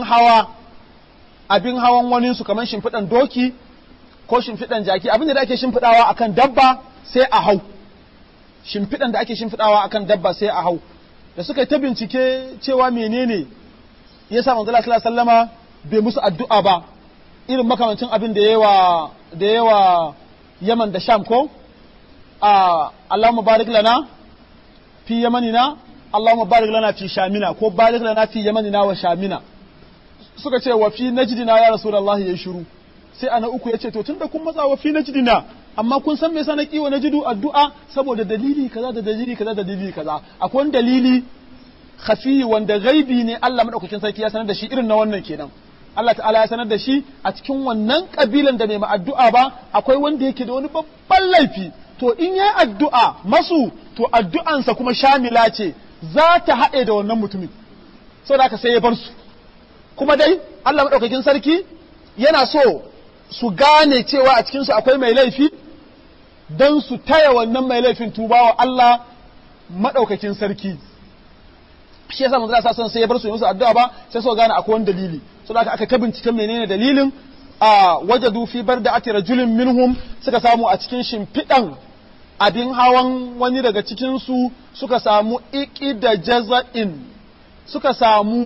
abin hawan wani su kamar shimfiɗan doki ko shimfiɗan jaki, abin da ake shimfiɗawa akan dabba sai a hau shimfiɗan da ake shimfiɗawa akan dabba sai a hau da suka yi ta bincike cewa menene yasa manzo Allah sallallahu alaihi wasallama bai musu addu'a ba irin makamancin abin da yawa Yaman da Sham ko Allahumma barik lana fi yamanina Allahumma barik lana fi shamina ko barik lana fi yamanina wa shamina suka ce wa fi najdina ya rasulullahi ya shiru sai ana uku yace to tunda kun matsa wa fi najdina amma kun san me yasa na kiwa najdu addu'a saboda dalili kaza da dalili kaza da dalili kaza akwai wani dalili khafi wanda gaibi ne Allah madaukakin sarki ya sanar da shi irin na wannan kenan Allah ta'ala ya sanar da shi a cikin wannan kabilan da mai addu'a ba akwai wanda yake da wani babban laifi to in yayi addu'a masu to addu'ansa kuma shamila ce za ta haɗe da wannan mutumin saboda haka sai ya bar su kuma dai Allah madaukakin sarki yana so su gane cewa a cikin su akwai mai laifi dan su taya wannan mai laifin tubawa Allah madaukakin sarki shi yasa manzo Allah sai ya bar su yi musu addu'a ba sai su gane akwai wani dalili saboda aka ta binciken menene dalilin wajadu fi barda'ati rajulin minhum suka samu a cikin shimfidan abin hawan wani daga cikin su suka samu iqida jaza'in suka samu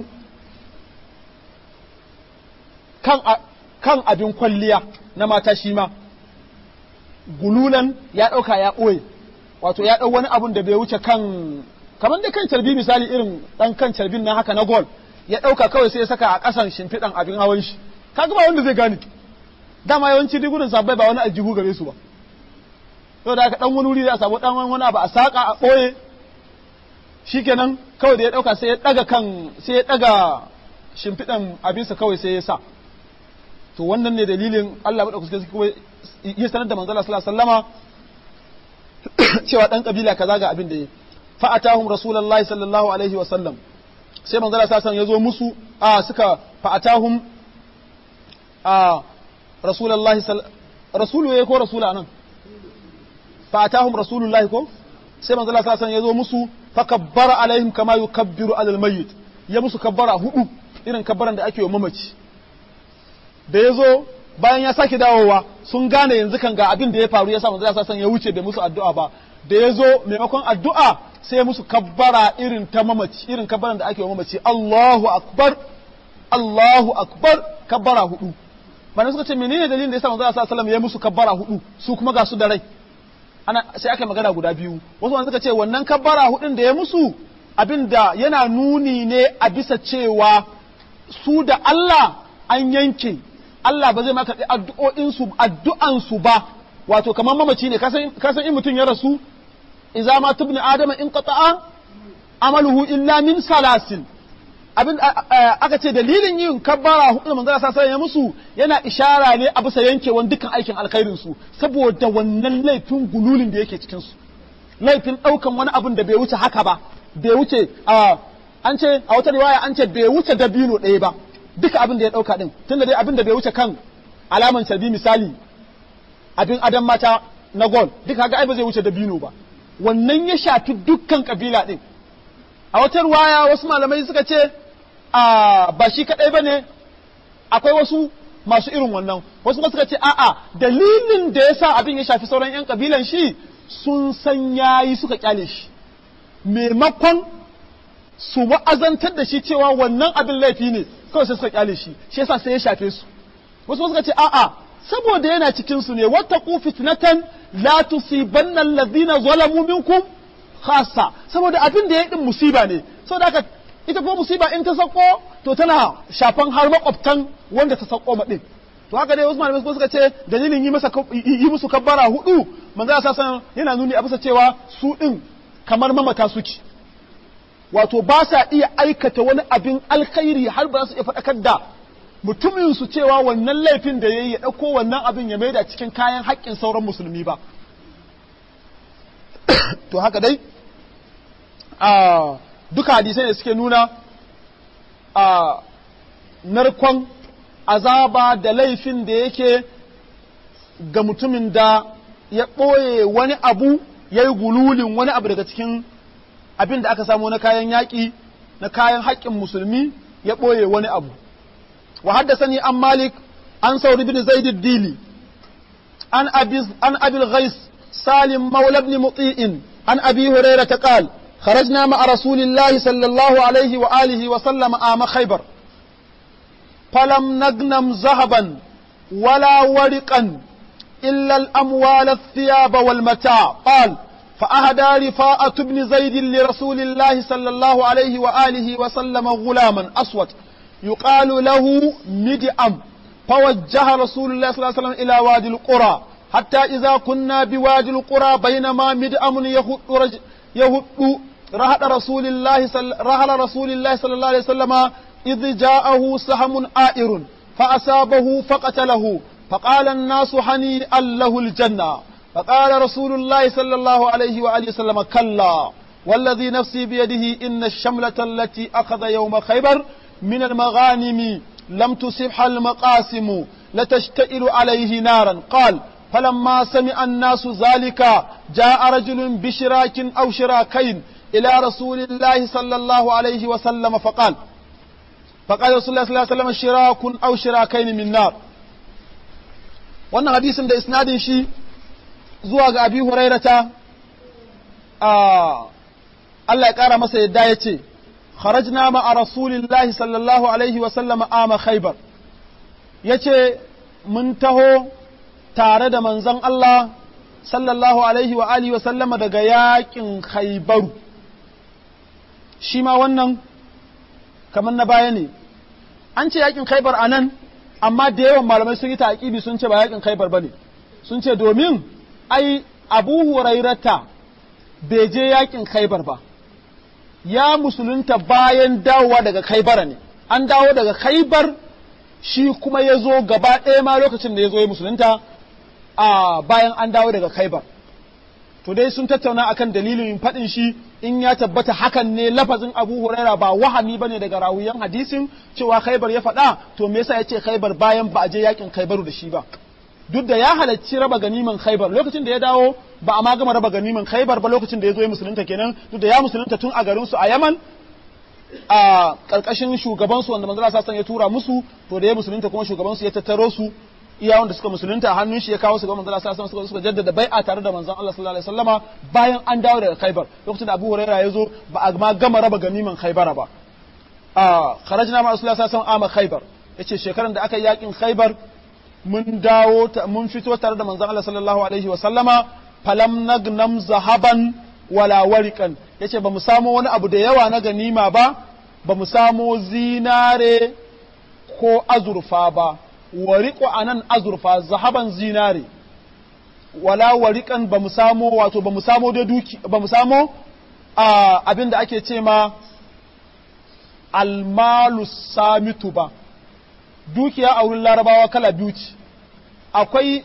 kan abin kwalliya na mata shi ma gululan ya dauka ya boye wato ya dau wani abun da bai wuce kan kamar da kan carbi misali irin dan kan carbin nan haka na gold ya dauka kawai sai ya saka a kasan shimfidan abin hawan shi kaga ba wanda zai gane dama yawanci digunan sabai ba wani aljihu gare su ba to da aka dan wani wuri za a samu dan wani abu a saka a boye shikenan kawai da ya dauka sai ya daga shimfidan abin sa kawai sai ya sa to wannan ne dalilin Allah madaukakin kuma ya sanar da manzo Allah sallallahu alaihi wasallama cewa dan kabila kaza ga abin da yake fa'atahum rasulullahi sallallahu alaihi wasallam sai manzo Allah sallallahu ya zo musu suka fa'atahum rasulullahi rasulu ya ko rasula nan fa'atahum rasulullahi ko sai manzo Allah sallallahu ya zo musu fakabbara alaihim kama yukabbiru alal mayyit ya musu kabbara hudu irin kabbaran da ake yi wa mamaci da ya zo bayan ya sake dawowa sun gane yanzu kan ga abin da ya faru ya sa manzo Allah sallallahu ya wuce bai musu addu'a ba da ya zo maimakon addu'a sai musu kabbara irin ta mamaci irin kabbaran da ake wa mamaci Allahu akbar kabbara hudu bana suka ce menene dalilin da yasa manzo sallallahu alaihi wasallam ya musu kabbara hudu su kuma ga su da rai sai aka magana guda biyu wasu wanda suka ce wannan kabbara hudun da ya musu abinda yana nuni ne a bisa cewa su da Allah an yanke Allah ba zai maka addu'an su ba wato kamar mamaci ne kasan in mutum ya rasu idza ma tubni adama in qata'a amaluhu illa min salasin abin aka ce dalilin yin kabbara hudu manzo sallallahu alaihi ya musu yana ishara ne a bisa yankewan dukkan aikin alkhairin su saboda wannan laifin gululin da yake cikin su laifin daukan wani abin da bai wuce haka ba bai wuce an ce a wata riwaya an ce bai wuce dabino ɗaya ba duka abin da ya dauka din tunda dai abin da bai wuce kan alaman sarbi misali abin adam mata na gol duka ga ai ba zai wuce dabino ba wannan ya shafi dukkan kabila din a wata riwaya wasu malamai suka ce ba shi kadai bane akwai wasu masu irin wannan wasu ba suka ce a'a dalilin da yasa abin ya shafi sauran yan kabilan shi sun san yayi suka kyale shi maimakon su wa'azantar da shi cewa wannan abin laifi ne kawai sai suka kyale shi yasa sai ya shafe su wasu suka ce a'a saboda yana cikin su ne wattaqu fitnatan la tusibanna alladhina zalamu minkum khassa saboda abin da ya din musiba ne saboda haka ita kuma musiba in ta sako to tana shafan har makwabtan wanda ta sako ma din to haka dai wasu malamai suka ce dalilin yi musu kabbara hudu manzo sallallahu yana nuni a bisa cewa su din kamar mamata suke wato ba sa iya aikata wani abin alkhairi har ba su iya faɗakar da mutumin su cewa wannan laifin da yayi ya dauko wannan abin ya maida cikin kayan haƙƙin sauran musulmi ba to haka dai duka hadisai da suke nuna narkon azaba da laifin da yake ga mutumin da ya ɓoye wani abu ya yi gululin wani abu daga cikin abin da aka samu na kayan yaƙi na kayan haƙƙin musulmi ya ɓoye wani abu wa haddasani an malik an sauri bin zaid dili an abil ghais salim maula ibn muti'in عن أبي هريرة قال خرجنا مع رسول الله صلى الله عليه وآله وسلم عام خيبر فلم نغنم ذهبا ولا ورقا إلا الأموال الثياب والمتاع قال فأهدى رفاعة بن زيد لرسول الله صلى الله عليه وآله وسلم غلاما أسود يقال له مدئم فوجه رسول الله صلى الله عليه وسلم إلى وادي القرى حتى إذا كنا بوادي القرى بينما مدئم يهد رحل رسول الله صلى الله عليه وسلم إذ جاءه سهم آئر فأصابه فقتله فقال الناس هنيئا له الجنة فقال رسول الله صلى الله عليه وآله وسلم كلا والذي نفسي بيده إن الشملة التي أخذ يوم خيبر من المغانم لم تصبح المقاسم لتشتئل عليه نارا قال فلما سمع الناس ذلك جاء رجل بشراك أو شراكين إلى رسول الله صلى الله عليه وسلم فقال رسول الله صلى الله عليه وسلم شراك أو شراكين من نار. wannan hadisin da isnadin shi zuwa ga Abi Hurairata Allah ya kara masa yadda ya ce kharajna ma'a rasulillahi sallallahu alaihi wa sallam ama khaybar yace mun taho tare da manzon Allah sallallahu alaihi wa alihi wa sallama daga yakin Khaybaru shi ma wannan kamar na baya ne an ce yakin Khaybar anan amma da yawan malamai sun yi taqibi sun ce ba yakin Khaybar bane sun ce domin ai Abu Hurairata bai je yakin Khaybar ba ya musulunta bayan dawowa daga Khaybar ne an dawo daga Khaybar shi kuma ya zo gaba ɗaya ma lokacin da ya zo ya musulunta bayan an dawo daga Khaybar to dai sun tattauna akan dalilin faɗin shi in ya tabbata hakan ne lafazin Abu Huraira ba wahami bane daga rawiyan hadisin cewa Khaybar ya faɗa to me yasa yace Khaybar bayan ba a je yakin Khaybaru da shi ba duk da ya halarci raba ganiman Khaybar lokacin da ya dawo ba a ma gama raba ganiman Khaybar ba lokacin da ya zo ya musulunta kenan duk da ya musulunta tun a garin su a Yaman a karkashin shugaban su wanda manzo Allah ya tura musu to da ya musulunta kuma shugaban su ya tattaro su iya wanda suka musulunta a hannun shi ya kawo su ga manzon Allah sallallahu alaihi wasallam suka jaddada bai'a tare da manzon Allah sallallahu alaihi wasallama bayan an dawo daga Khaybar lokacin da Abu Hurairah ya zo ba a ma gama raba ganiman Khaybar ba kharajna ma Rasulullah sallallahu alaihi wasallam Khaybar yace shekaran da aka yi yakin Khaybar mun dawo mun fito tare da manzon Allah sallallahu alaihi wasallama falam nagnam zahaban wala wariqan yace ba mu samu wani abu da yawa na ganima ba mu samu zinare ko azurfa ba wariƙo a nan azurfa zahaban zinare wala wariƙan ba mu samo da duki ba mu samo abin da ake ce ma almalu samitu ba dukiya a wurin larabawa kala biyu ce akwai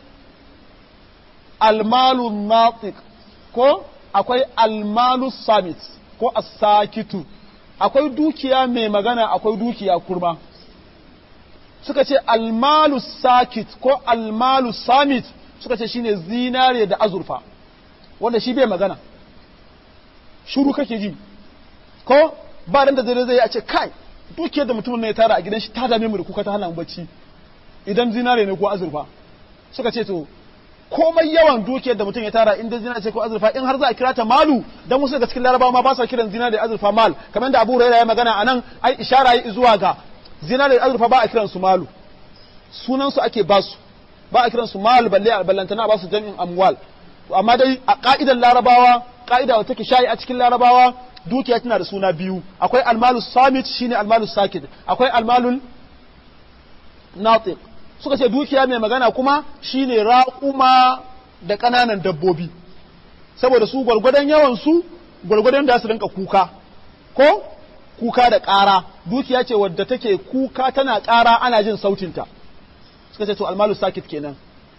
almalu natiq ko akwai almalu samit ko as-sakitu akwai dukiya mai magana akwai dukiya kurma suka ce almalu sakit ko almalu samit suka ce shine zinare da azurfa wanda shi bai magana shuru kake ji ko ba dan da dare zai a ce kai dukiyar da mutumin ne ya tara a gidan shi ta dame mu da kuka ta hana mu bacci idan zinare ne ko azurfa suka ce to komai yawan dukiyar da mutum ya tara inda zinare ce ko azurfa in har za a kira ta malu dan wasu daga cikin larabawa ma ba sa kiran zinare da azurfa mal kamar da Abu Hurairah ya magana anan ai ishara yi zuwa ga zinare da azurfa ba a kiran su malu sunan su ake basu ba a kiran su malu balle a ballantana ba su jami'in amwal amma dai a ka'idar larabawa ka'ida wata take shayi a cikin larabawa dukiya tana da suna biyu akwai almalu samit shine almalu sakid akwai almalul natiq suka ce dukiya mai magana kuma shine raquma da kananan dabbobi saboda su gwargwadon yawan su gwargwadon da su rinka kuka ko kuka da ƙara dukiya ce wadda take kuka tana ƙara ana jin sautinta suka ce to almalu sakit kenan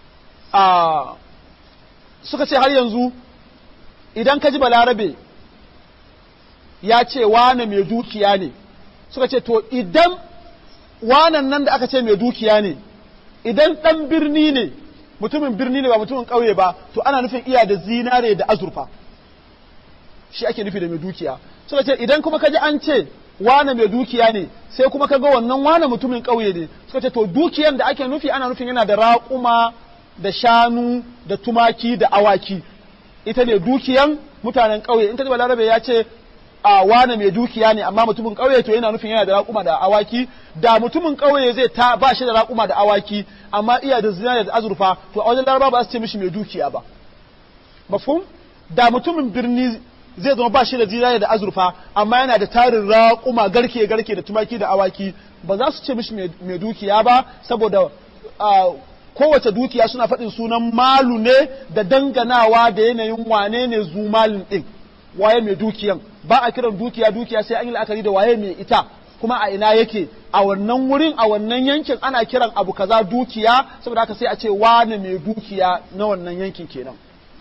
suka ce har yanzu idan ka ji balarabe ya ce wane mai dukiya ne suka ce to idan wanan nan da aka ce mai dukiya ne idan ɗan birni ne mutumin birni ne ba mutumin ƙauye ba to ana nufin iya da zinare da azurfa shi ake nufi da mai dukiya suka ce idan kuma kaji an ce wane mai dukiya ne sai kuma kaga wannan wane mutumin ƙauye ne suka ce to dukiyan da ake nufi ana nufin yana da raƙuma da shanu da tumaki da awaki ita ne dukiyan mutanen ƙauye in ka ji balarabe ya ce a wane mai dukiya ne amma mutumin ƙauye to yana nufin yana da raƙuma da awaki da mutumin ƙauye zai ta ba shi da raƙuma da awaki amma iya da zinariya da azurfa to a wajen laraba ba su ce mishi mai dukiya ba mafhum da mutumin birni zai zama ba shi da zinariya da azurfa amma yana da tarin raƙuma garke da tumaki da awaki ba za su ce mishi mai dukiya ba saboda kowace dukiya suna faɗin sunan malu ne da danganawa da yanayin wane ne zumalin ɗin waye mai dukiyan ba a kiran dukiya sai an yi la'akari da waye mai ita kuma a ina yake a wannan wurin a wannan yankin ana kiran abu kaza dukiya saboda haka sai a ce wane mai dukiya na wannan yankin kenan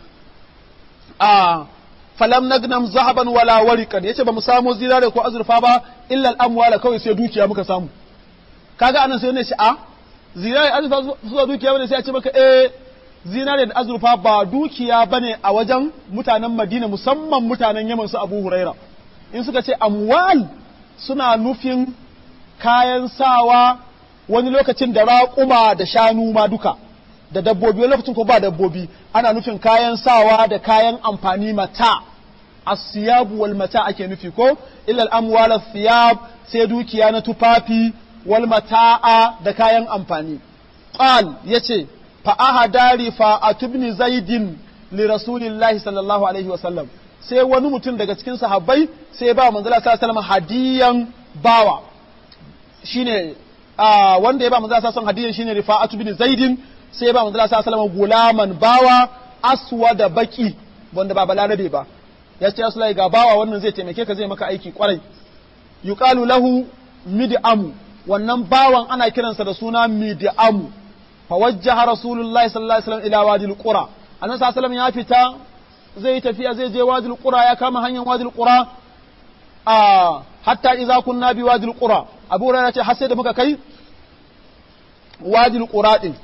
falam nagnam zahaban wala wariqan yace ba mu samu zinare ko azurfa ba illa al-amwala kawai sai dukiya muka samu kaga anan sai ne shi zinare azurfa zuwa dukiya bane sai a ce maka zinare da azurfa ba dukiya bane a wajen mutanen Madina musamman mutanen Yaman su Abu Huraira in suka ce amwal suna nufin kayan sawa wani lokacin da raƙuma da shanu ma duka da dabbobi wani lokacin ko ba dabbobi ana nufin kayan sawa da kayan amfani mata as-siyab wal mata ake nufi ko illa al-amwal as-siyab sai dukiya na tufafi wal mata'a da kayan amfani qal yace fa ahadari fa atubni zaidin li rasulillahi sallallahu alaihi wasallam sai wani mutum daga cikin sahabbai sai ba manzo Allah sallallahu alaihi wasallam hadiyan bawa shine wanda ya ba manzo Allah sallallahu alaihi wasallam hadiyan shine rifa'atu bin zaidin sai ba manzo Allah sallallahu alaihi wasallam gulaman bawa aswada baki wanda ba balarabe ba ya ce Rasulullahi ga bawa wannan zai taimake ka zai maka aiki kwarai yuqalu lahu mid'am wannan bawan ana kiransa da suna mid'am fa wajjaha Rasulullahi sallallahu alaihi wasallam ila wadil qura annabi sallallahu alaihi wasallam ya fita zai tafiya zai je wadil qura ya kama hanyar wadil qura hatta idza kunna bi wadil qura Abu Hurairah ce har sai da muka kai wadil qura din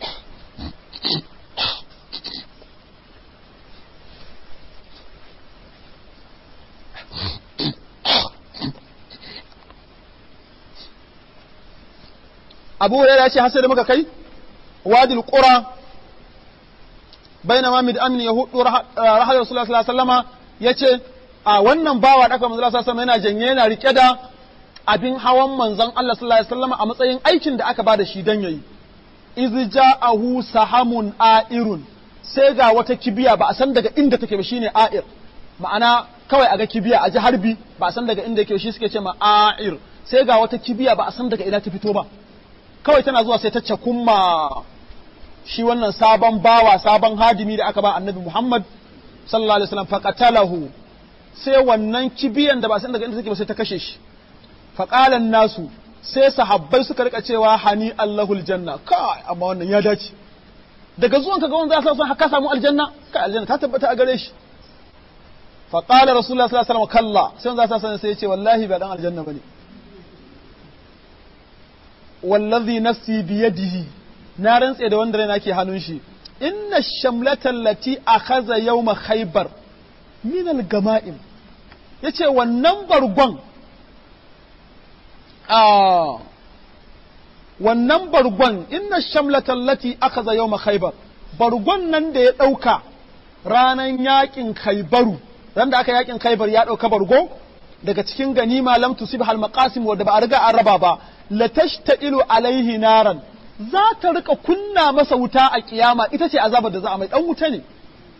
Abu Hurairah ya ce har sai da muka kai wadil qura bainama mid amin yahudu rahal Rasulullah sallallahu alaihi wasallama yace a wannan bawa da aka manzo sallallahu alaihi wasallam yana janye yana rike da abin hawan manzon Allah sallallahu alaihi wasallama a matsayin aikin da aka bada shi dan yayi iz ja'ahu sahamun a'irun sai ga wata kibiya ba a san daga inda take ba shine a'ir ma'ana kawai a ga kibiya a ji harbi ba a san daga inda yake shi suke ce ma a'ir sai ga wata kibiya ba a san daga ina ta fito ba kawai tana zuwa sai ta cakumma shi wannan sabon bawa sabon hadimi da aka ba annabi Muhammad sallallahu alaihi wasallam faqatalahu sai wannan kibiyan da ba san daga inda take ba sai ta kashe shi faqalan nasu sai sahabbai suka rika cewa hani Allahul janna kai amma wannan ya dace daga zuwan ka ga wanda za san haka samu aljanna kai aljanna ta tabbata a gare shi faqala rasulullah sallallahu alaihi wasallam kalla sai wanda za san sai ya ce wallahi ba dan aljanna bane wallazi nafsi biyadihi na rantse da wanda raina ke hannun shi inna shamlata allati akhadha yawma khaybar min al-gama'im yace wannan bargon inna shamlata allati akhadha yawma khaybar bargon nan da ya dauka ranan yakin khaybaru ran da aka yakin khaybar ya dauka bargo daga cikin ganima lam tusibha al-maqasim wanda ba a riga an raba ba la tashtailu alaihi naran za ta rika kunna masa wuta a kiyama ita ce azabar da za a mai dan wuta ne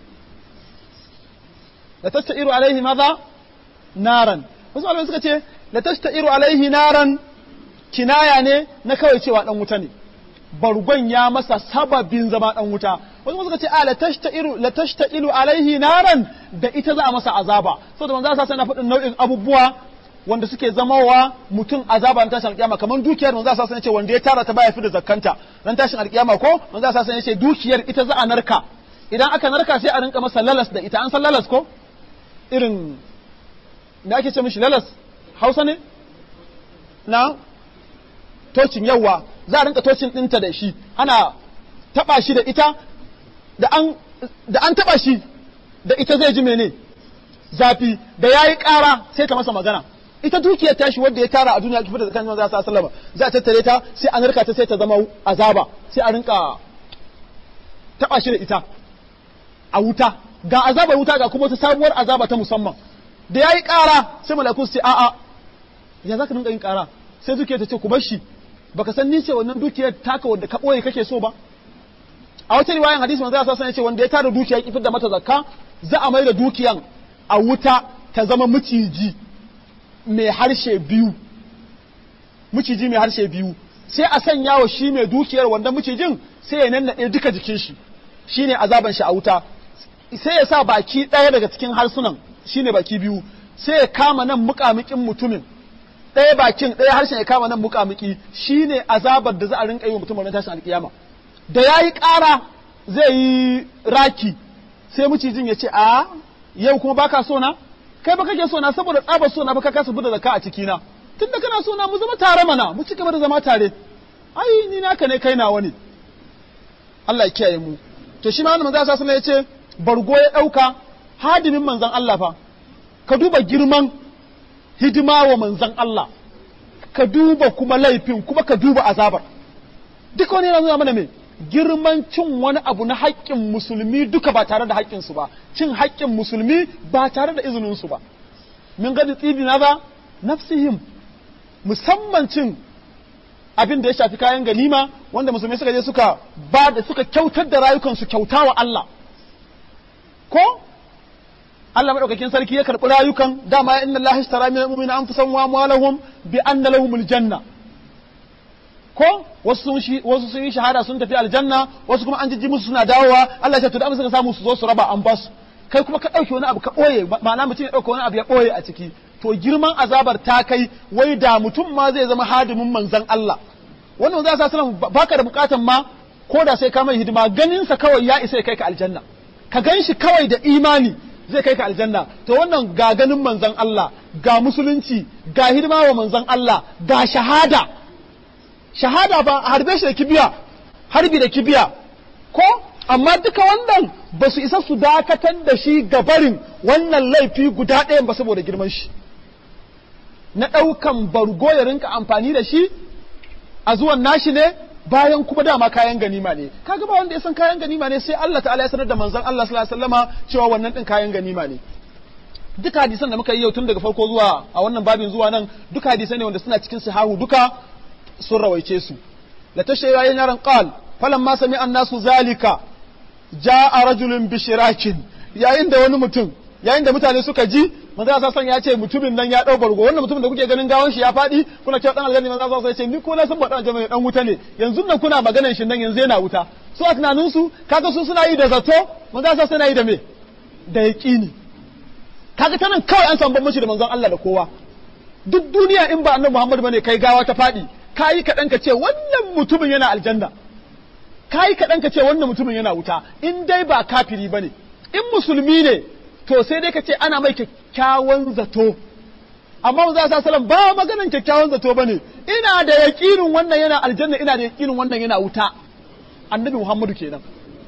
la tashtailu alaihi maza naran wasu malamai suka ce la tashtailu alaihi naran kinaya ne na kawai cewa dan wuta ne bargon ya masa sababin zama dan wuta wasu suka ce a la tashtailu alaihi naran da ita za a masa azaba saboda manzo sa sai na faɗin nau'in abubuwa wanda suke zamawa mutum azaba ran tashin alkiyama kaman dukiyar manzo sa sai ce wanda ya tara ta baya fi da zakkanta ran tashin alkiyama ko manzo sa sai ce dukiyar ita za a narka idan aka narka sai a rinka masa lalas da ita an san lalas ko irin da ake ce mishi lalas Hausa ne na tocin yawa za a rinka tocin dinta da shi ana taba shi da ita da an taba shi da ita zai ji mene zafi da yayi ƙara sai ta masa magana ita dukiyar tashi wanda ya tara a duniya kifi da zakan manzo sallallahu alaihi wasallam za a tattare ta sai a narka ta sai ta zama azaba sai a rinka taba shi da ita a wuta ga azabar wuta ga kuma wata sabuwar azaba ta musamman da yayi ƙara sai mala'iku su ce a'a ya zaka dinga yin ƙara sai dukiyar ta ce ku bar shi baka san ni ce wannan dukiyar taka wanda ka boye kake so ba a wata riwayan hadisi manzo sallallahu alaihi wasallam ya ce wanda ya tada dukiya kifin da mata zakka za a mai da dukiyan a wuta ta zama miciji mai harshe biyu sai a sanya wa shi mai dukiyar wanda micijin sai ya nannaɗe duka jikin shi shine azaban shi a wuta sai ya sa baki ɗaya daga cikin harsunan shine baki biyu sai ya kama nan muƙamuƙin mutumin ɗaya bakin ɗaya harshen ya kama nan muƙamuƙi shine azabar da za a rinka yi wa mutum ranar tashin alƙiyama da yayi ƙara zai yi raki sai micijin ya ce a yau kuma baka so na kai ba kake so na saboda tsabar so na ba ka kasa buɗe zakka a ciki na tunda kana so na mu zama tare mana mu ci gaba da zama tare ai ni naka ne kai nawa ne Allah ya kiyaye mu to shi ma wannan manzo sallallahu alaihi wasallam ya ce bargo ya dauka hadimin manzon Allah fa ka duba girman hidima wa manzon Allah ka duba kuma laifin kuma ka duba azabar duka wani yana nuna mana me girman cin wani abu na haƙƙin musulmi duka ba tare da haƙƙinsu ba cin haƙƙin musulmi ba tare da izininsu ba min gadi tsibi na ba nafsihim musamman cin abin da ya shafi kayan ganima wanda musulmi suka je suka ba da suka kyautar da rayukansu kyauta wa Allah ko Allah madaukakin sarki ya karɓi rayukan dama inna Allah ishtara min al-mu'minina anfusahum wa amwalahum bi anna lahumul janna ko wasu sun yi shahada sun tafi aljanna wasu kuma an jijji musu suna dawowa Allah ya ce to da suka samu su zo su raba an basu kai kuma ka dauke wani abu ka boye ma'ana mutum ya dauka wani abu ya boye a ciki to girman azabar ta kai wai da mutum ma zai zama hadimin manzon Allah wannan za sa sallan baka da bukatan ma ko da sai ka mai hidima ganin sa kawai ya isa ya kai ka aljanna ka ganshi kawai da imani zai kai ka aljanna to wannan ga ganin manzon Allah ga musulunci ga hidima wa manzon Allah ga shahada ba a harbe shi da kibiya harbi da kibiya ko amma duka wannan ba su isa su dakatar da shi gabarin wannan laifi guda ɗayan ba saboda girman shi na ɗaukan bargo ya rinka amfani da shi a zuwan nashi ne bayan kuma dama kayan ganima ne kaga ba wanda ya san kayan ganima ne sai Allah ta'ala ya sanar da manzon Allah sallallahu alaihi wasallama cewa wannan din kayan ganima ne duka hadisan da muka yi yau tun daga farko zuwa a wannan babin zuwa nan duka hadisai ne wanda suna cikin sahahu duka sun rawaice su la tashayya yaran qal falamma sami'a an-nasu zalika jaa rajulun bishirakin yayin da mutane suka ji manzo Allah san ya ce mutumin nan ya dau bargo wannan mutumin da kuke ganin gawon shi ya fadi kuna cewa dan aljanna manzo Allah sai ya ce ni ko na san ba dan aljanna dan wuta ne yanzu nan kuna maganar shi nan yanzu yana wuta su a tunanin su kaga su suna yi da zato manzo Allah suna yi da me da yaqini kaga tanan kawai an san bambanci da manzon Allah da kowa duk duniya in ba annabi Muhammad bane kai gawa ta fadi kai kadan ka ce wannan mutumin yana aljanna kai kadan ka ce wannan mutumin yana wuta in dai ba kafiri bane in musulmi ne to sai dai ka ce ana mai kyakkyawan zato amma manzo sallallahu alaihi wasallam ba maganan kyakkyawan zato bane ina da yaqinin wannan yana aljanna ina da yaqinin wannan yana wuta annabi Muhammadu kenan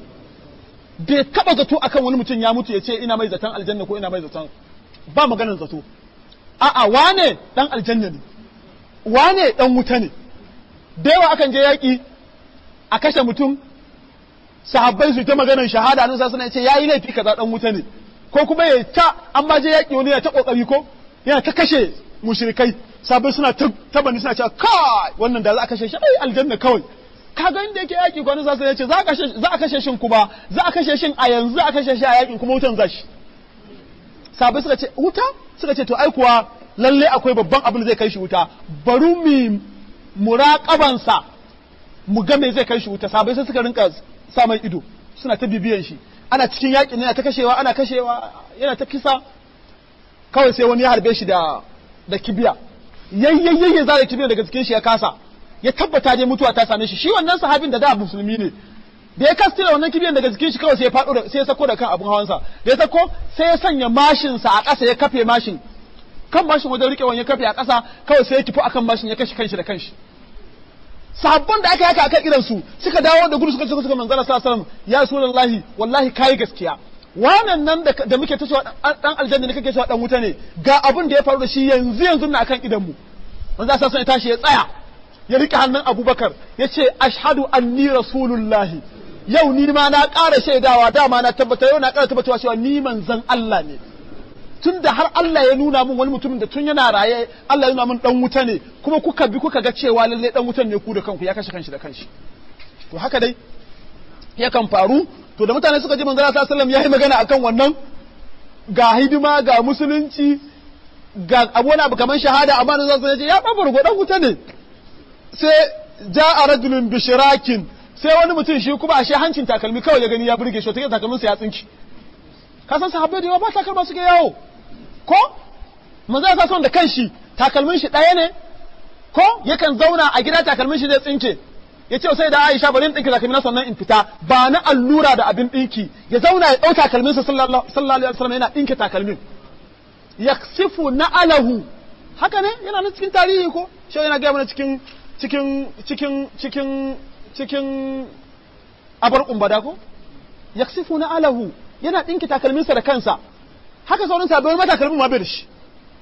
bai taba zato akan wani mutum ya mutu ya ce ina mai zaton aljanna ko ina mai zaton ba maganan zato a'a wane dan aljanna ne wane dan wuta ne da yawa akan je yaki a kashe mutum sahabbai su ta maganar shahada nan sai suna ce yayi laifi kaza dan wuta ne ko kuma ya ta an ba je yaki wani ya ta kokari ko yana ta kashe mushrikai sahabbai suna ta bani suna cewa kai wannan da za a kashe shi ai aljanna kawai kaga inda yake yaki ko nan sai ya ce za a kashe shin kuma za a kashe shin a yanzu a kashe shi a yakin kuma wutan zashi sahabbai suka ce wuta suka ce to ai kuwa lalle akwai babban abin da zai kai shi wuta bari mu muraqabansa mu ga me zai kai shi wuta sahabbai sai suka rinka sa mai ido suna ta bibiyan shi ana cikin yakin ne ta kashewa ana kashewa yana ta kisa kawai sai wani ya harbe shi da kibiya yayyayye za da kibiya daga cikin shi ya kasa ya tabbata dai mutuwa ta same shi shi wannan sahabin da musulmi ne da ya kastila wannan kibiyan daga cikin shi kawai sai ya fado sai ya sako da kan abun hawansa da ya sako sai ya sanya mashin sa a ƙasa ya kafe mashin kan mashin wajen rike wani ya kafe a ƙasa kawai sai ya tafi akan mashin ya kashe kanshi da kanshi sahabban da aka yaka akan idan su suka dawo da gudu suka manzala sallallahu alaihi wasallam ya rasulullahi wallahi kai gaskiya wannan nan da muke ta cewa dan aljanna ne kake cewa dan wuta ne ga abin da ya faru da shi yanzu na akan idan mu manzo sallallahu alaihi tashi ya tsaya ya rike hannun Abubakar yace ashhadu anni rasulullahi yau ni ma na ƙara shaidawa dama na tabbata yau na ƙara tabbatawa cewa ni manzon Allah ne tun da har Allah ya nuna min wani mutumin da tun yana raye Allah ya nuna min dan wuta ne kuma kuka ga cewa lalle dan wutan ne ku da kanku ya kashe kanshi da kanshi to haka dai yakan faru to da mutane suka ji manzon Allah sallallahu alaihi wasallam yayi magana akan wannan ga hidima ga musulunci ga wani abu kamar shahada amma nan zai ce ya babar go dan wuta ne sai ja'a rajulun bishirakin sai wani mutum shi kuma ashe hancin takalmi kawai ya gani ya burge shi take takalmin sa ya tsinki ka san sahabbai da yawa ba takalma suke yawo ko manzo ya son da kanshi takalmin shi daya ne ko yakan zauna a gida takalmin shi zai tsinke yace sai da Aisha bari in dinki takalmin na sannan in fita ba na allura da abin dinki ya zauna ya dauka takalmin sa sallallahu alaihi wasallam yana dinke takalmin yaksifu na'alahu haka ne yana nan cikin tarihi ko shi yana ga mana cikin abar kumbada ko yaksifu na'alahu yana dinki takalmin sa da kansa haka sauran sabbin ma takalmin ma bai da shi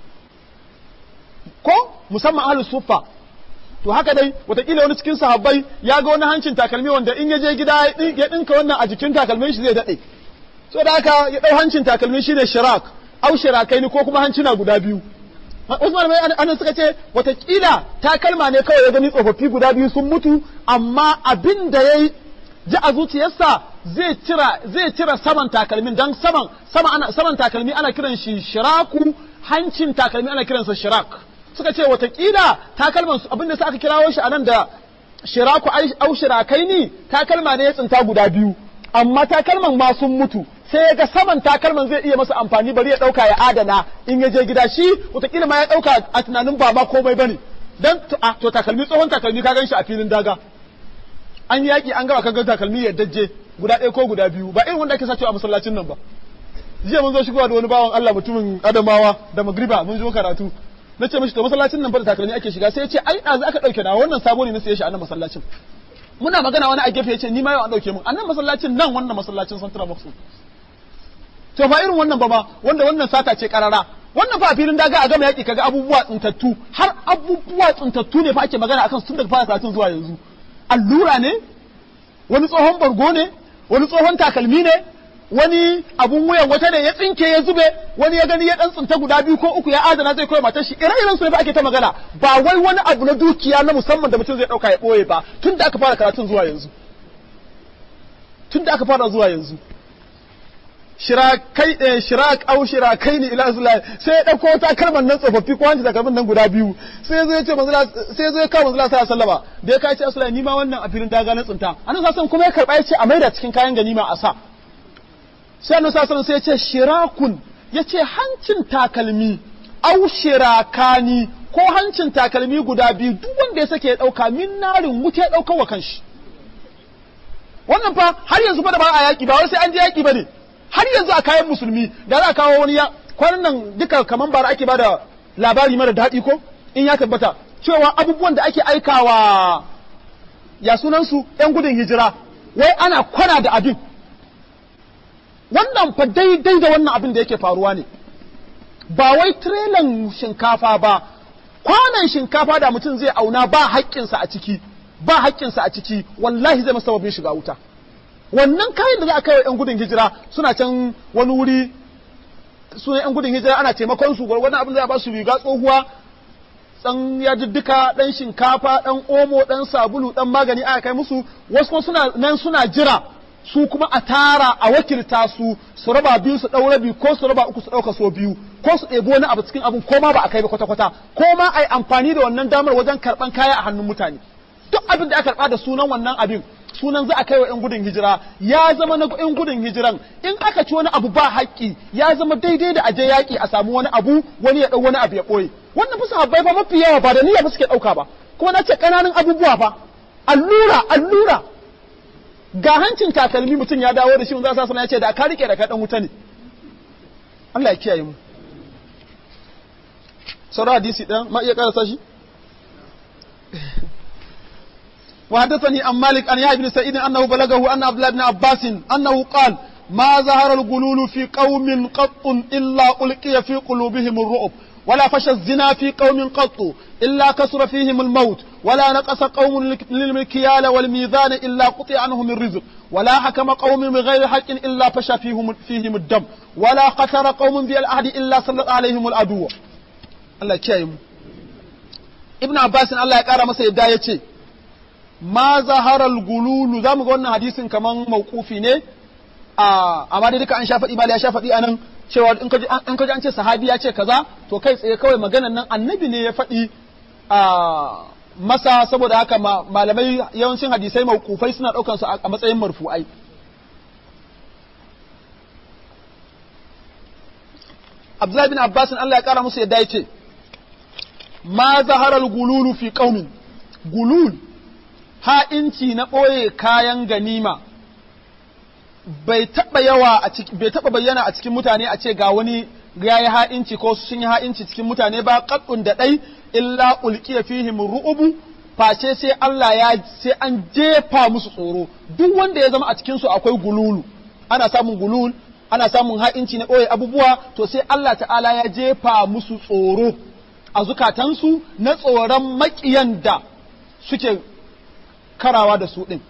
ko musamman ahlus sufa to haka dai watakila wani cikin sahabbai ya ga wani hancin takalmi wanda in ya je gida ya dinka wannan a jikin takalmin shi zai dade so da haka ya dau hancin takalmin shi ne shirak au shirakai ne ko kuma hancina guda biyu Usman mai anan suka ce watakila takalma ne kawai ya gani tsofaffi guda biyu sun mutu amma abin da yayi ji a zuciyarsa zai cira saman takalmin dan saman takalmi ana kiran shi shiraku hancin takalmi ana kiransa shirak suka ce watakila takalman abinda sa aka kirawo shi anan da shiraku au shirakai ne takalma ne ya tsinta guda biyu amma takalman ma sun mutu sai ya ga saman takalman zai iya masa amfani bari ya dauka ya adana in ya je gida shi watakila ma ya dauka a tunanin ba ma komai bane dan to takalmi tsohon takalmi ka ganshi a filin daga an yaki an gaba kaga takalmi ya dajje guda ɗaya ko guda biyu ba irin wanda ake sacewa a masallacin nan ba jiya mun zo shigowa da wani bawan Allah mutumin Adamawa da Magriba mun zo karatu na ce mishi to masallacin nan ba da takalmi ake shiga sai ya ce ai ɗazu aka ɗauke na wannan sabo ne na siye shi a nan masallacin muna magana wani a gefe ya ce ni ma yau an ɗauke mun a nan masallacin nan wannan masallacin Central Mosque to ba irin wannan ba ma wanda wannan sata ce karara wannan fa a filin daga a gama yaki kaga abubuwa tsintattu har abubuwa tsintattu ne fa ake magana akan tun daga fara karatun zuwa yanzu allura ne wani tsohon bargo ne wani tsohon takalmi ne wani abun wuyan wata ne ya tsinke ya zube wani ya gani ya dan tsinta guda biyu ko uku ya adana zai koya matar shi ire-iren su ne ba ake ta magana ba wai wani abu na dukiya na musamman da mutum zai dauka ya boye ba tun da aka fara karatun zuwa yanzu shirakai ne ila zulai sai ya dauko takalman nan tsofaffi ko hanci takalman nan guda biyu sai zai ce sai zai kawo manzala sallallahu alaihi wasallam da ya kai ce asala ni ma wannan a filin daga na tsinta annabi sallallahu kuma ya karba ya ce a maida cikin kayan ganima a sa sai annabi sallallahu sai ya ce shirakun ya ce hancin takalmi au shirakani ko hancin takalmi guda biyu duk wanda ya sake ya dauka min narin wuta ya dauka wa kanshi wannan fa har yanzu fa da ba a yaki ba wai sai an je yaki bane har yanzu a kayan musulmi da za a kawo wani ya kwanan nan duka kaman bara ake bada labari mara daɗi ko in ya tabbata cewa abubuwan da ake aikawa ya sunansu ‘yan gudun hijira wai ana kwana da abin wannan fa daidai da wannan abin da yake faruwa ne ba wai tirelan shinkafa ba kwanan shinkafa da mutum zai auna ba haƙƙinsa a ciki wallahi zai masa sababin shiga wuta wannan kayan da za a kai wa 'yan gudun hijira suna can wani wuri suna 'yan gudun hijira ana taimakon su wani abin da za a ba su riga tsohuwa dan yajiddika dan shinkafa dan omo dan sabulu dan magani aka kai musu wasu suna nan suna jira su kuma a tara a wakilta su raba biyu su dau rabi ko su raba uku su dauka so biyu ko su ɗebi wani abu cikin abin ko ma ba a kai ba kwata-kwata ko ma ai amfani da wannan damar wajen karban kaya a hannun mutane duk abin da aka karba da sunan wannan abin sunan za a kai wa 'yan gudun hijira ya zama na 'yan gudun hijiran in aka ci wani abu ba haƙƙi ya zama daidai da aje yaƙi a samu wani abu wani ya ɗau wani abu ya ɓoye wannan fusa habbai fa mafi yawa ba da niyya ba suke ɗauka ba kuma na ce ƙananan abubuwa fa allura ga hancin takalmi mutum ya dawo da shi za sa ya ce da ka rike da ka ɗan wuta ne Allah ya kiyaye mu sauran hadisi ɗan ma iya ƙarasa shi وحدثني عن مالك عن يحيى بن سعيد أنه بلغه أن عبد الله بن عباس أنه قال ما ظهر الغلول في قوم قط إلا ألقي في قلوبهم الرعب ولا فشى الزنا في قوم قط إلا كسر فيهم الموت ولا نقص قوم للمكيال والميزان إلا قطع عنهم الرزق ولا حكم قوم بغير حق إلا فشى فيهم الدم ولا قتل قوم بالعهد إلا سلط عليهم العدو. الله كيم ابن عباس الله يقرأ masa yadda yace ma zaharal gululu zamu ga wannan hadisin kaman mauqufi ne amma dai duka an sha faɗi ba ya sha faɗi anan cewa in kaji an ce sahabi ya ce kaza to kai tsaye kawai maganan nan annabi ne ya faɗi masa saboda haka malamai yawancin hadisai mauqufai suna ɗaukan su a matsayin marfu'ai. Abdullahi bin Abbas Allah ya kara musu yadda yace ma zaharal gululu fi qaumin gulul ha'inci na ɓoye kayan ganima bai taɓa bayyana a cikin mutane a ce ga wani ya yi ha'inci ko sun yi ha'inci cikin mutane ba qaddun da ɗai illa ulqiya fihim ru'ubu face sai sai an jefa musu tsoro duk wanda ya zama a cikin su akwai gululu ana samun gulul ana samun ha'inci na ɓoye abubuwa to sai Allah ta'ala ya jefa musu tsoro a zukatansu na tsoron maƙiyan da suke karawa da su ɗin.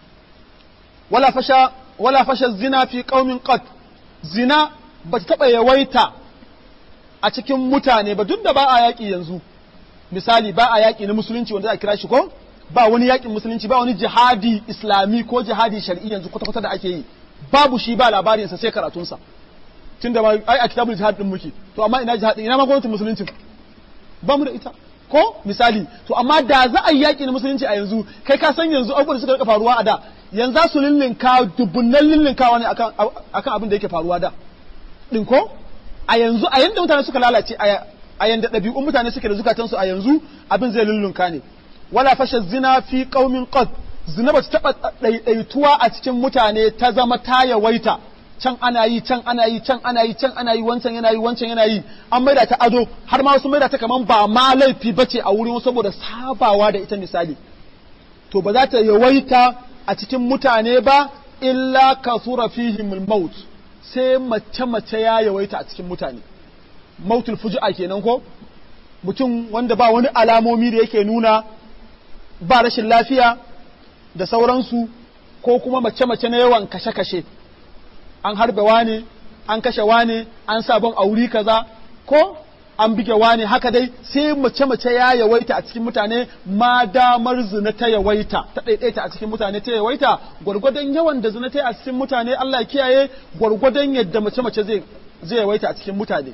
Wala fasha zina fi ƙaumin qat zina ba ta taɓa yawaita a cikin mutane ba duk da ba a yaƙi yanzu. Misali ba a yaƙi na musulunci wanda za a kira shi ko? Ba wani yaƙin musulunci ba wani jihadi islami ko jihadi shari'i yanzu kwata-kwata da ake yi. Babu shi ba labarinsa sai karatunsa. Tun da ai a kitabul jihad ɗin muke. To amma ina jihad ɗin ina ma gwamnatin musulunci ba mu da ita. Ko misali to amma da za a yi yaƙi na musulunci a yanzu kai ka san yanzu abubuwan da suka rika faruwa a da yanzu za su lillinka dubunnan lillinkawa ne akan abin da yake faruwa da din ko a yanzu a yanda mutane suka lalace a yanda ɗabi'un mutane suke da zukatansu a yanzu abin zai lillinka ne wala fasha zina fi qaumin qad zina ba ta taɓa ɗaiɗaituwa a cikin mutane ta zama ta yawaita can ana yi can ana yi can ana yi can ana yi wancan yana yi wancan yana yi an maida ta ado har ma wasu maida ta kaman ba ma laifi bace a wurin saboda sabawa da ita misali to ba za ta yawaita a cikin mutane ba illa kasura fihim maut sai mace ya yawaita a cikin mutane mautul fujua kenan ko mutum wanda ba wani alamomi da yake nuna ba rashin lafiya da sauransu ko kuma mace na yawan kashe-kashe an harbe wane an kashe wane an sabon auri kaza ko an bige wane haka dai sai mace ya yawaita a cikin mutane ma damar zina ta yawaita ta daidaita a cikin mutane ta yawaita gwargwadon yawan da zina ta yi a cikin mutane Allah ya kiyaye gwargwadon yadda mace zai yawaita a cikin mutane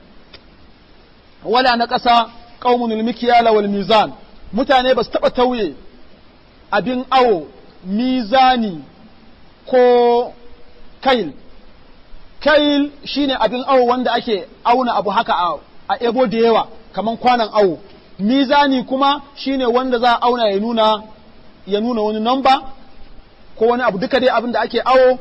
wala na ƙasa qaumunul mikyala wal mizan mutane ba su taba tauye abin awo mizani ko kail shine abin awo wanda ake auna abu haka a ebo da yawa kaman kwanan awo mizani kuma shine wanda za a auna ya nuna wani namba ko wani abu duka dai abin da ake awo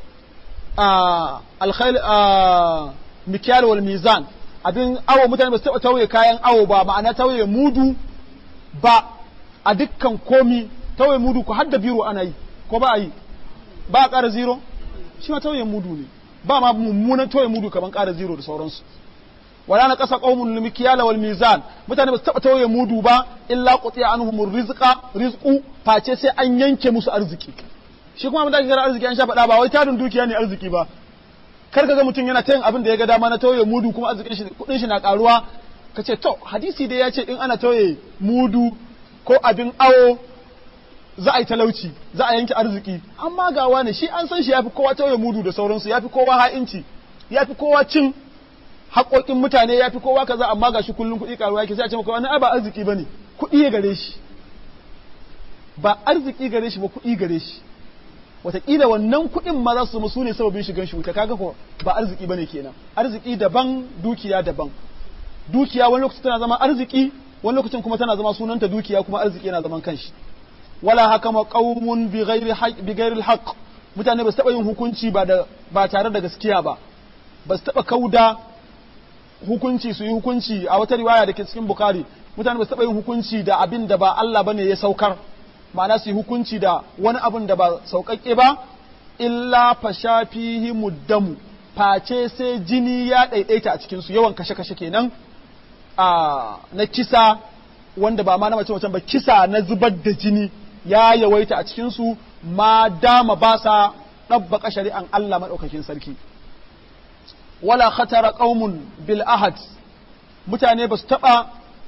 alkhayl mikyal wal mizan abin awo mutane ba su taɓa tauye kayan awo ba ma'ana tauye mudu ba a dukkan komi tauye mudu ko hadda biro ana yi ko ba a yi ba a ƙara zero shi ma tauye mudu ne ba ma mummunan tauye mudu kaman ƙara zero da sauransu wala na ƙasa qaumun mikyala wal mizan mutane ba su taɓa tauye mudu ba illa qutiya anhumur rizqu face sai an yanke musu arziki shi kuma abin da kira arziki an sha faɗa ba wai tarin dukiya ne arziki ba kar ka ga mutum yana ta yin abin da ya ga dama na tauye mudu kuma arzikin shi kudin shi na karuwa kace to hadisi dai ya ce in ana tauye mudu ko abin awo za a yi talauci za a yanke arziki amma ga wani shi an san shi yafi kowa tauye mudu da sauransu yafi kowa ha'inci yafi kowa cin haƙoƙin mutane yafi kowa kaza amma ga shi kullun kuɗi karuwa yake sai a ce maka wani ba arziki bane kuɗi ya gare shi ba arziki gare shi ba kuɗi gare shi wataƙila wannan kuɗin ma za su zama su ne sababin shigan shi wuta kaga ko ba arziki bane kenan arziki daban dukiya daban dukiya wani lokacin tana zama arziki wani lokacin kuma tana zama sunanta dukiya kuma arziki yana zaman kanshi wala hakama qaumun bi ghairi alhaq mutane ba su taba yin hukunci ba tare da gaskiya ba ba su taba kauda hukunci su yi hukunci a wata riwaya da ke cikin bukhari mutane ba su taba yin hukunci da abin da ba Allah bane ya saukar ma'ana su yi hukunci da wani abin da ba sauƙaƙe ba illa fasha fihi muddamu face sai jini ya ɗaiɗaita a cikinsu yawan kashe-kashe kenan na kisa wanda ba ma na mace ba kisa na zubar da jini ya yawaita a cikinsu ma dama ba sa ɗabbaka shari'an Allah maɗaukakin sarki wala khatara qaumun bil ahad mutane ba su taɓa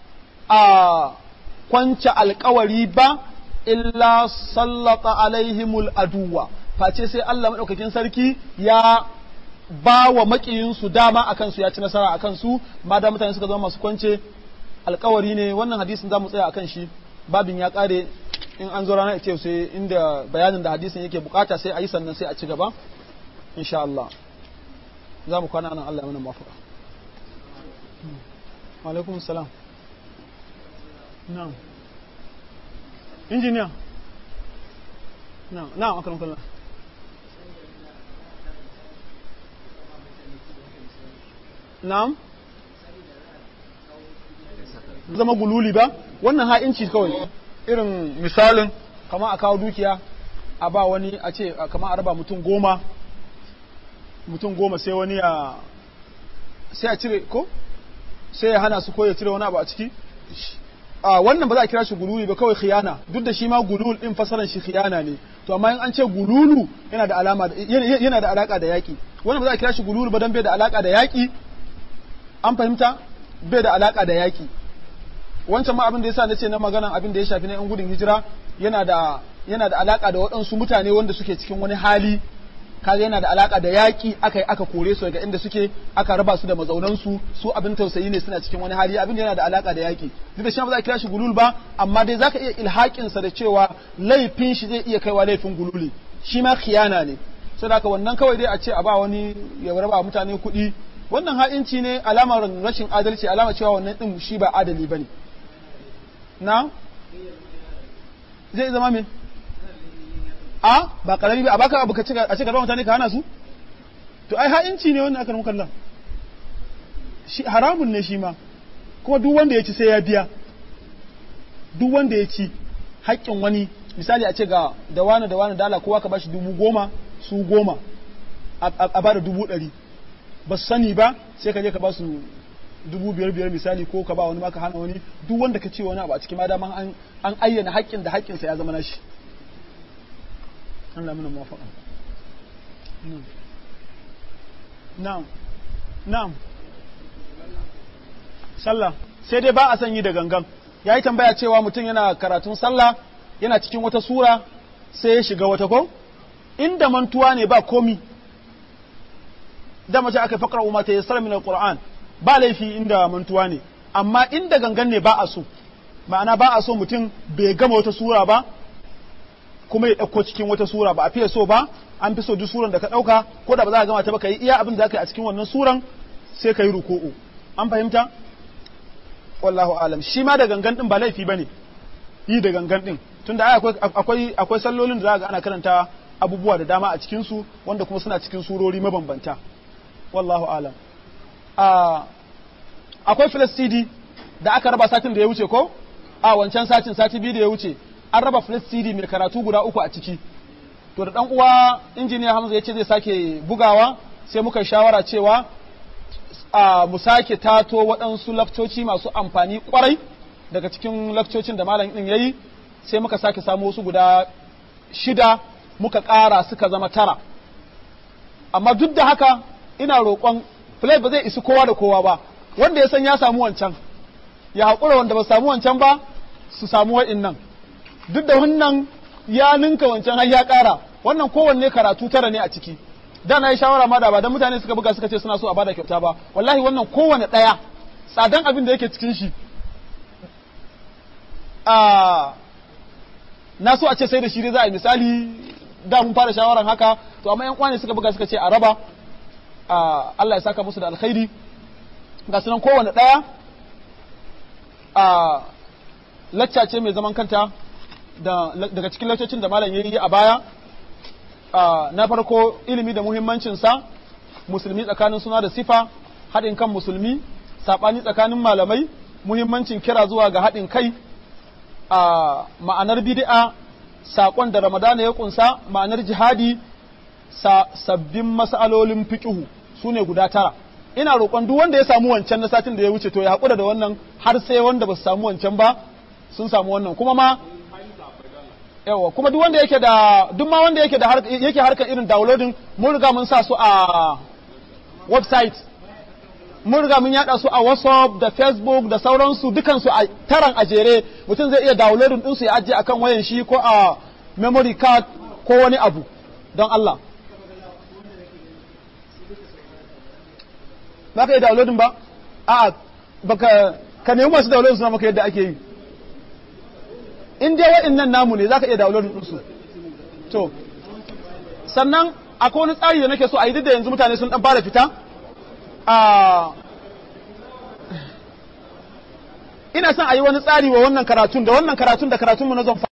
kwance alkawari ba illa sallata alaihimul aduwa face sai Allah maɗaukakin sarki ya ba wa maƙiyinsu dama a kansu ya ci nasara a kansu ma da mutane suka zama masu kwance alkawari ne wannan hadisin za mu tsaya a kan shi babin ya ƙare in an zo ranar ita sai inda bayanin da hadisin yake bukata sai a yi sannan sai a ci gaba insha Allah za mu kwana nan Allah ya mana mafaka alaikum salam na'am injiniya na'am akaram kallah na'am zama gululi ba wannan ha'inci kawai irin misalin kama a kawo dukiya a ba wani a ce kama a raba mutum goma sai wani sai a cire ko sai ya hana su ko ya cire wani abu a ciki wannan ba za a kira shi gululi ba kawai khiyana duk da shi ma gulul din fasaran shi khiyana ne to amma in an ce gululu yana da alaka da yaki wannan ba za a kira shi gululu ba dan bai da alaka da yaki an fahimta bai da alaka da yaki wancan ma abin da yasa nace na maganan abin da ya shafi na yan gudun hijira yana da alaka da waɗansu mutane wanda suke cikin wani hali kaga yana da alaka da yaki aka kore su daga inda suke aka raba su da mazaunan su abin tausayi ne suna cikin wani hali abin yana da alaka da yaki duk da shi ba za a kira shi gulul ba amma dai zaka iya ilhakin sa da cewa laifin shi zai iya kaiwa laifin gululi shi ma khiyana ne saboda haka wannan kawai dai a ce a ba wani ya raba mutane kuɗi wannan ha'inci ne alamar rashin adalci alamar cewa wannan din shi ba adali bane na zai zama me ba karami ba a baka abu ka a ce ka mutane ka hana su to ai ha'inci ne wannan aka nuka Allah shi haramun ne shi ma kuma duk wanda ya ci sai ya biya duk wanda ya ci haƙƙin wani misali a ce ga da wani dala kowa ka bashi 10,000 su 10 a bada 100,000 ba su sani ba sai ka je ka ba su 5,000 misali ko ka ba wani ma ka hana wani duk wanda ka ce wani abu a cikin ma dama an ayyana haƙƙin da haƙƙinsa ya zama nashi Allah muna muwafaqa na'am sallah sai dai ba a son yi da gangan yayi tambaya cewa mutum yana karatun sallah yana cikin wata sura sai ya shiga wata ko inda mantuwa ne ba komi da mace aka fakra umma ta yassara min alquran ba laifi inda mantuwa ne amma inda gangan ne ba a so ma'ana ba a so mutum bai gama wata sura ba kuma ya ɗauko cikin wata sura ba a fiye so ba an fi so duk suran da ka ɗauka ko da ba za ka gama ta ba ka yi iya abin da za ka yi a cikin wannan suran sai ka yi ruku'u an fahimta wallahu alam shi ma da gangan din ba laifi bane yi da gangan din tunda akwai sallolin da za ga ana karanta abubuwa da dama a cikin su wanda kuma suna cikin surori mabambanta wallahu alam akwai filasidi da aka raba satin da ya wuce ko wancan sati biyu da ya wuce an raba filasidi mai karatu guda 3 a ciki to da dan uwa injiniya Hamza ya ce zai sake bugawa sai muka shawara cewa mu sake tato waɗansu laftoci masu amfani kwarai daga cikin laftocin da malam din yayi sai muka sake samu wasu guda 6 muka ƙara suka zama 9 amma duk da haka ina roƙon play ba zai isi kowa da kowa ba wanda ya san ya samu wancan ya haƙura wanda ba samu wancan ba su samu wa'innan duk da wannan ya ninka wancan har ya ƙara wannan kowanne karatu 9 ne a ciki da na yi shawara ma da ba dan mutane suka buga suka ce suna so a bada kyauta ba wallahi wannan kowanne ɗaya tsadan abin da yake cikin shi na so a ce sai da shi dai za a yi misali da mun fara shawaran haka to amma yan kwane suka buga suka ce a raba Allah ya saka musu da alkhairi ga sunan kowanne ɗaya lacca ce mai zaman kanta daga cikin laccocin da malam yayi a baya na farko ilimi da muhimmancinsa musulmi tsakanin suna da sifa haɗin kan musulmi saɓani tsakanin malamai muhimmancin kira zuwa ga haɗin kai ma'anar bid'a saƙon da ramadana ya ƙunsa ma'anar jihadi sabbin mas'alolin fiqhu sune guda 9 ina roƙon duk wanda ya samu wancan na satin da ya wuce to ya haƙura da wannan har sai wanda ba su samu wancan ba sun samu wannan kuma ma yawa kuma duk wanda yake da duk ma wanda yake da yake harkar irin downloading mun riga mun sa su a website mun riga mun yada su a WhatsApp da Facebook da sauransu dukan su a taran ajere mutum zai iya downloading din su ya ajiye akan wayan shi ko a memory card ko wani abu don Allah ba ka yi downloading ba a baka ka nemi masu downloading suna maka yadda ake yi in dai waɗannan namu ne za ka iya downloading ɗinsu to sannan akwai wani tsari da nake so a yi duk da yanzu mutane sun ɗan fara fita ina son a yi wani tsari wa wannan karatun da karatunmu na zon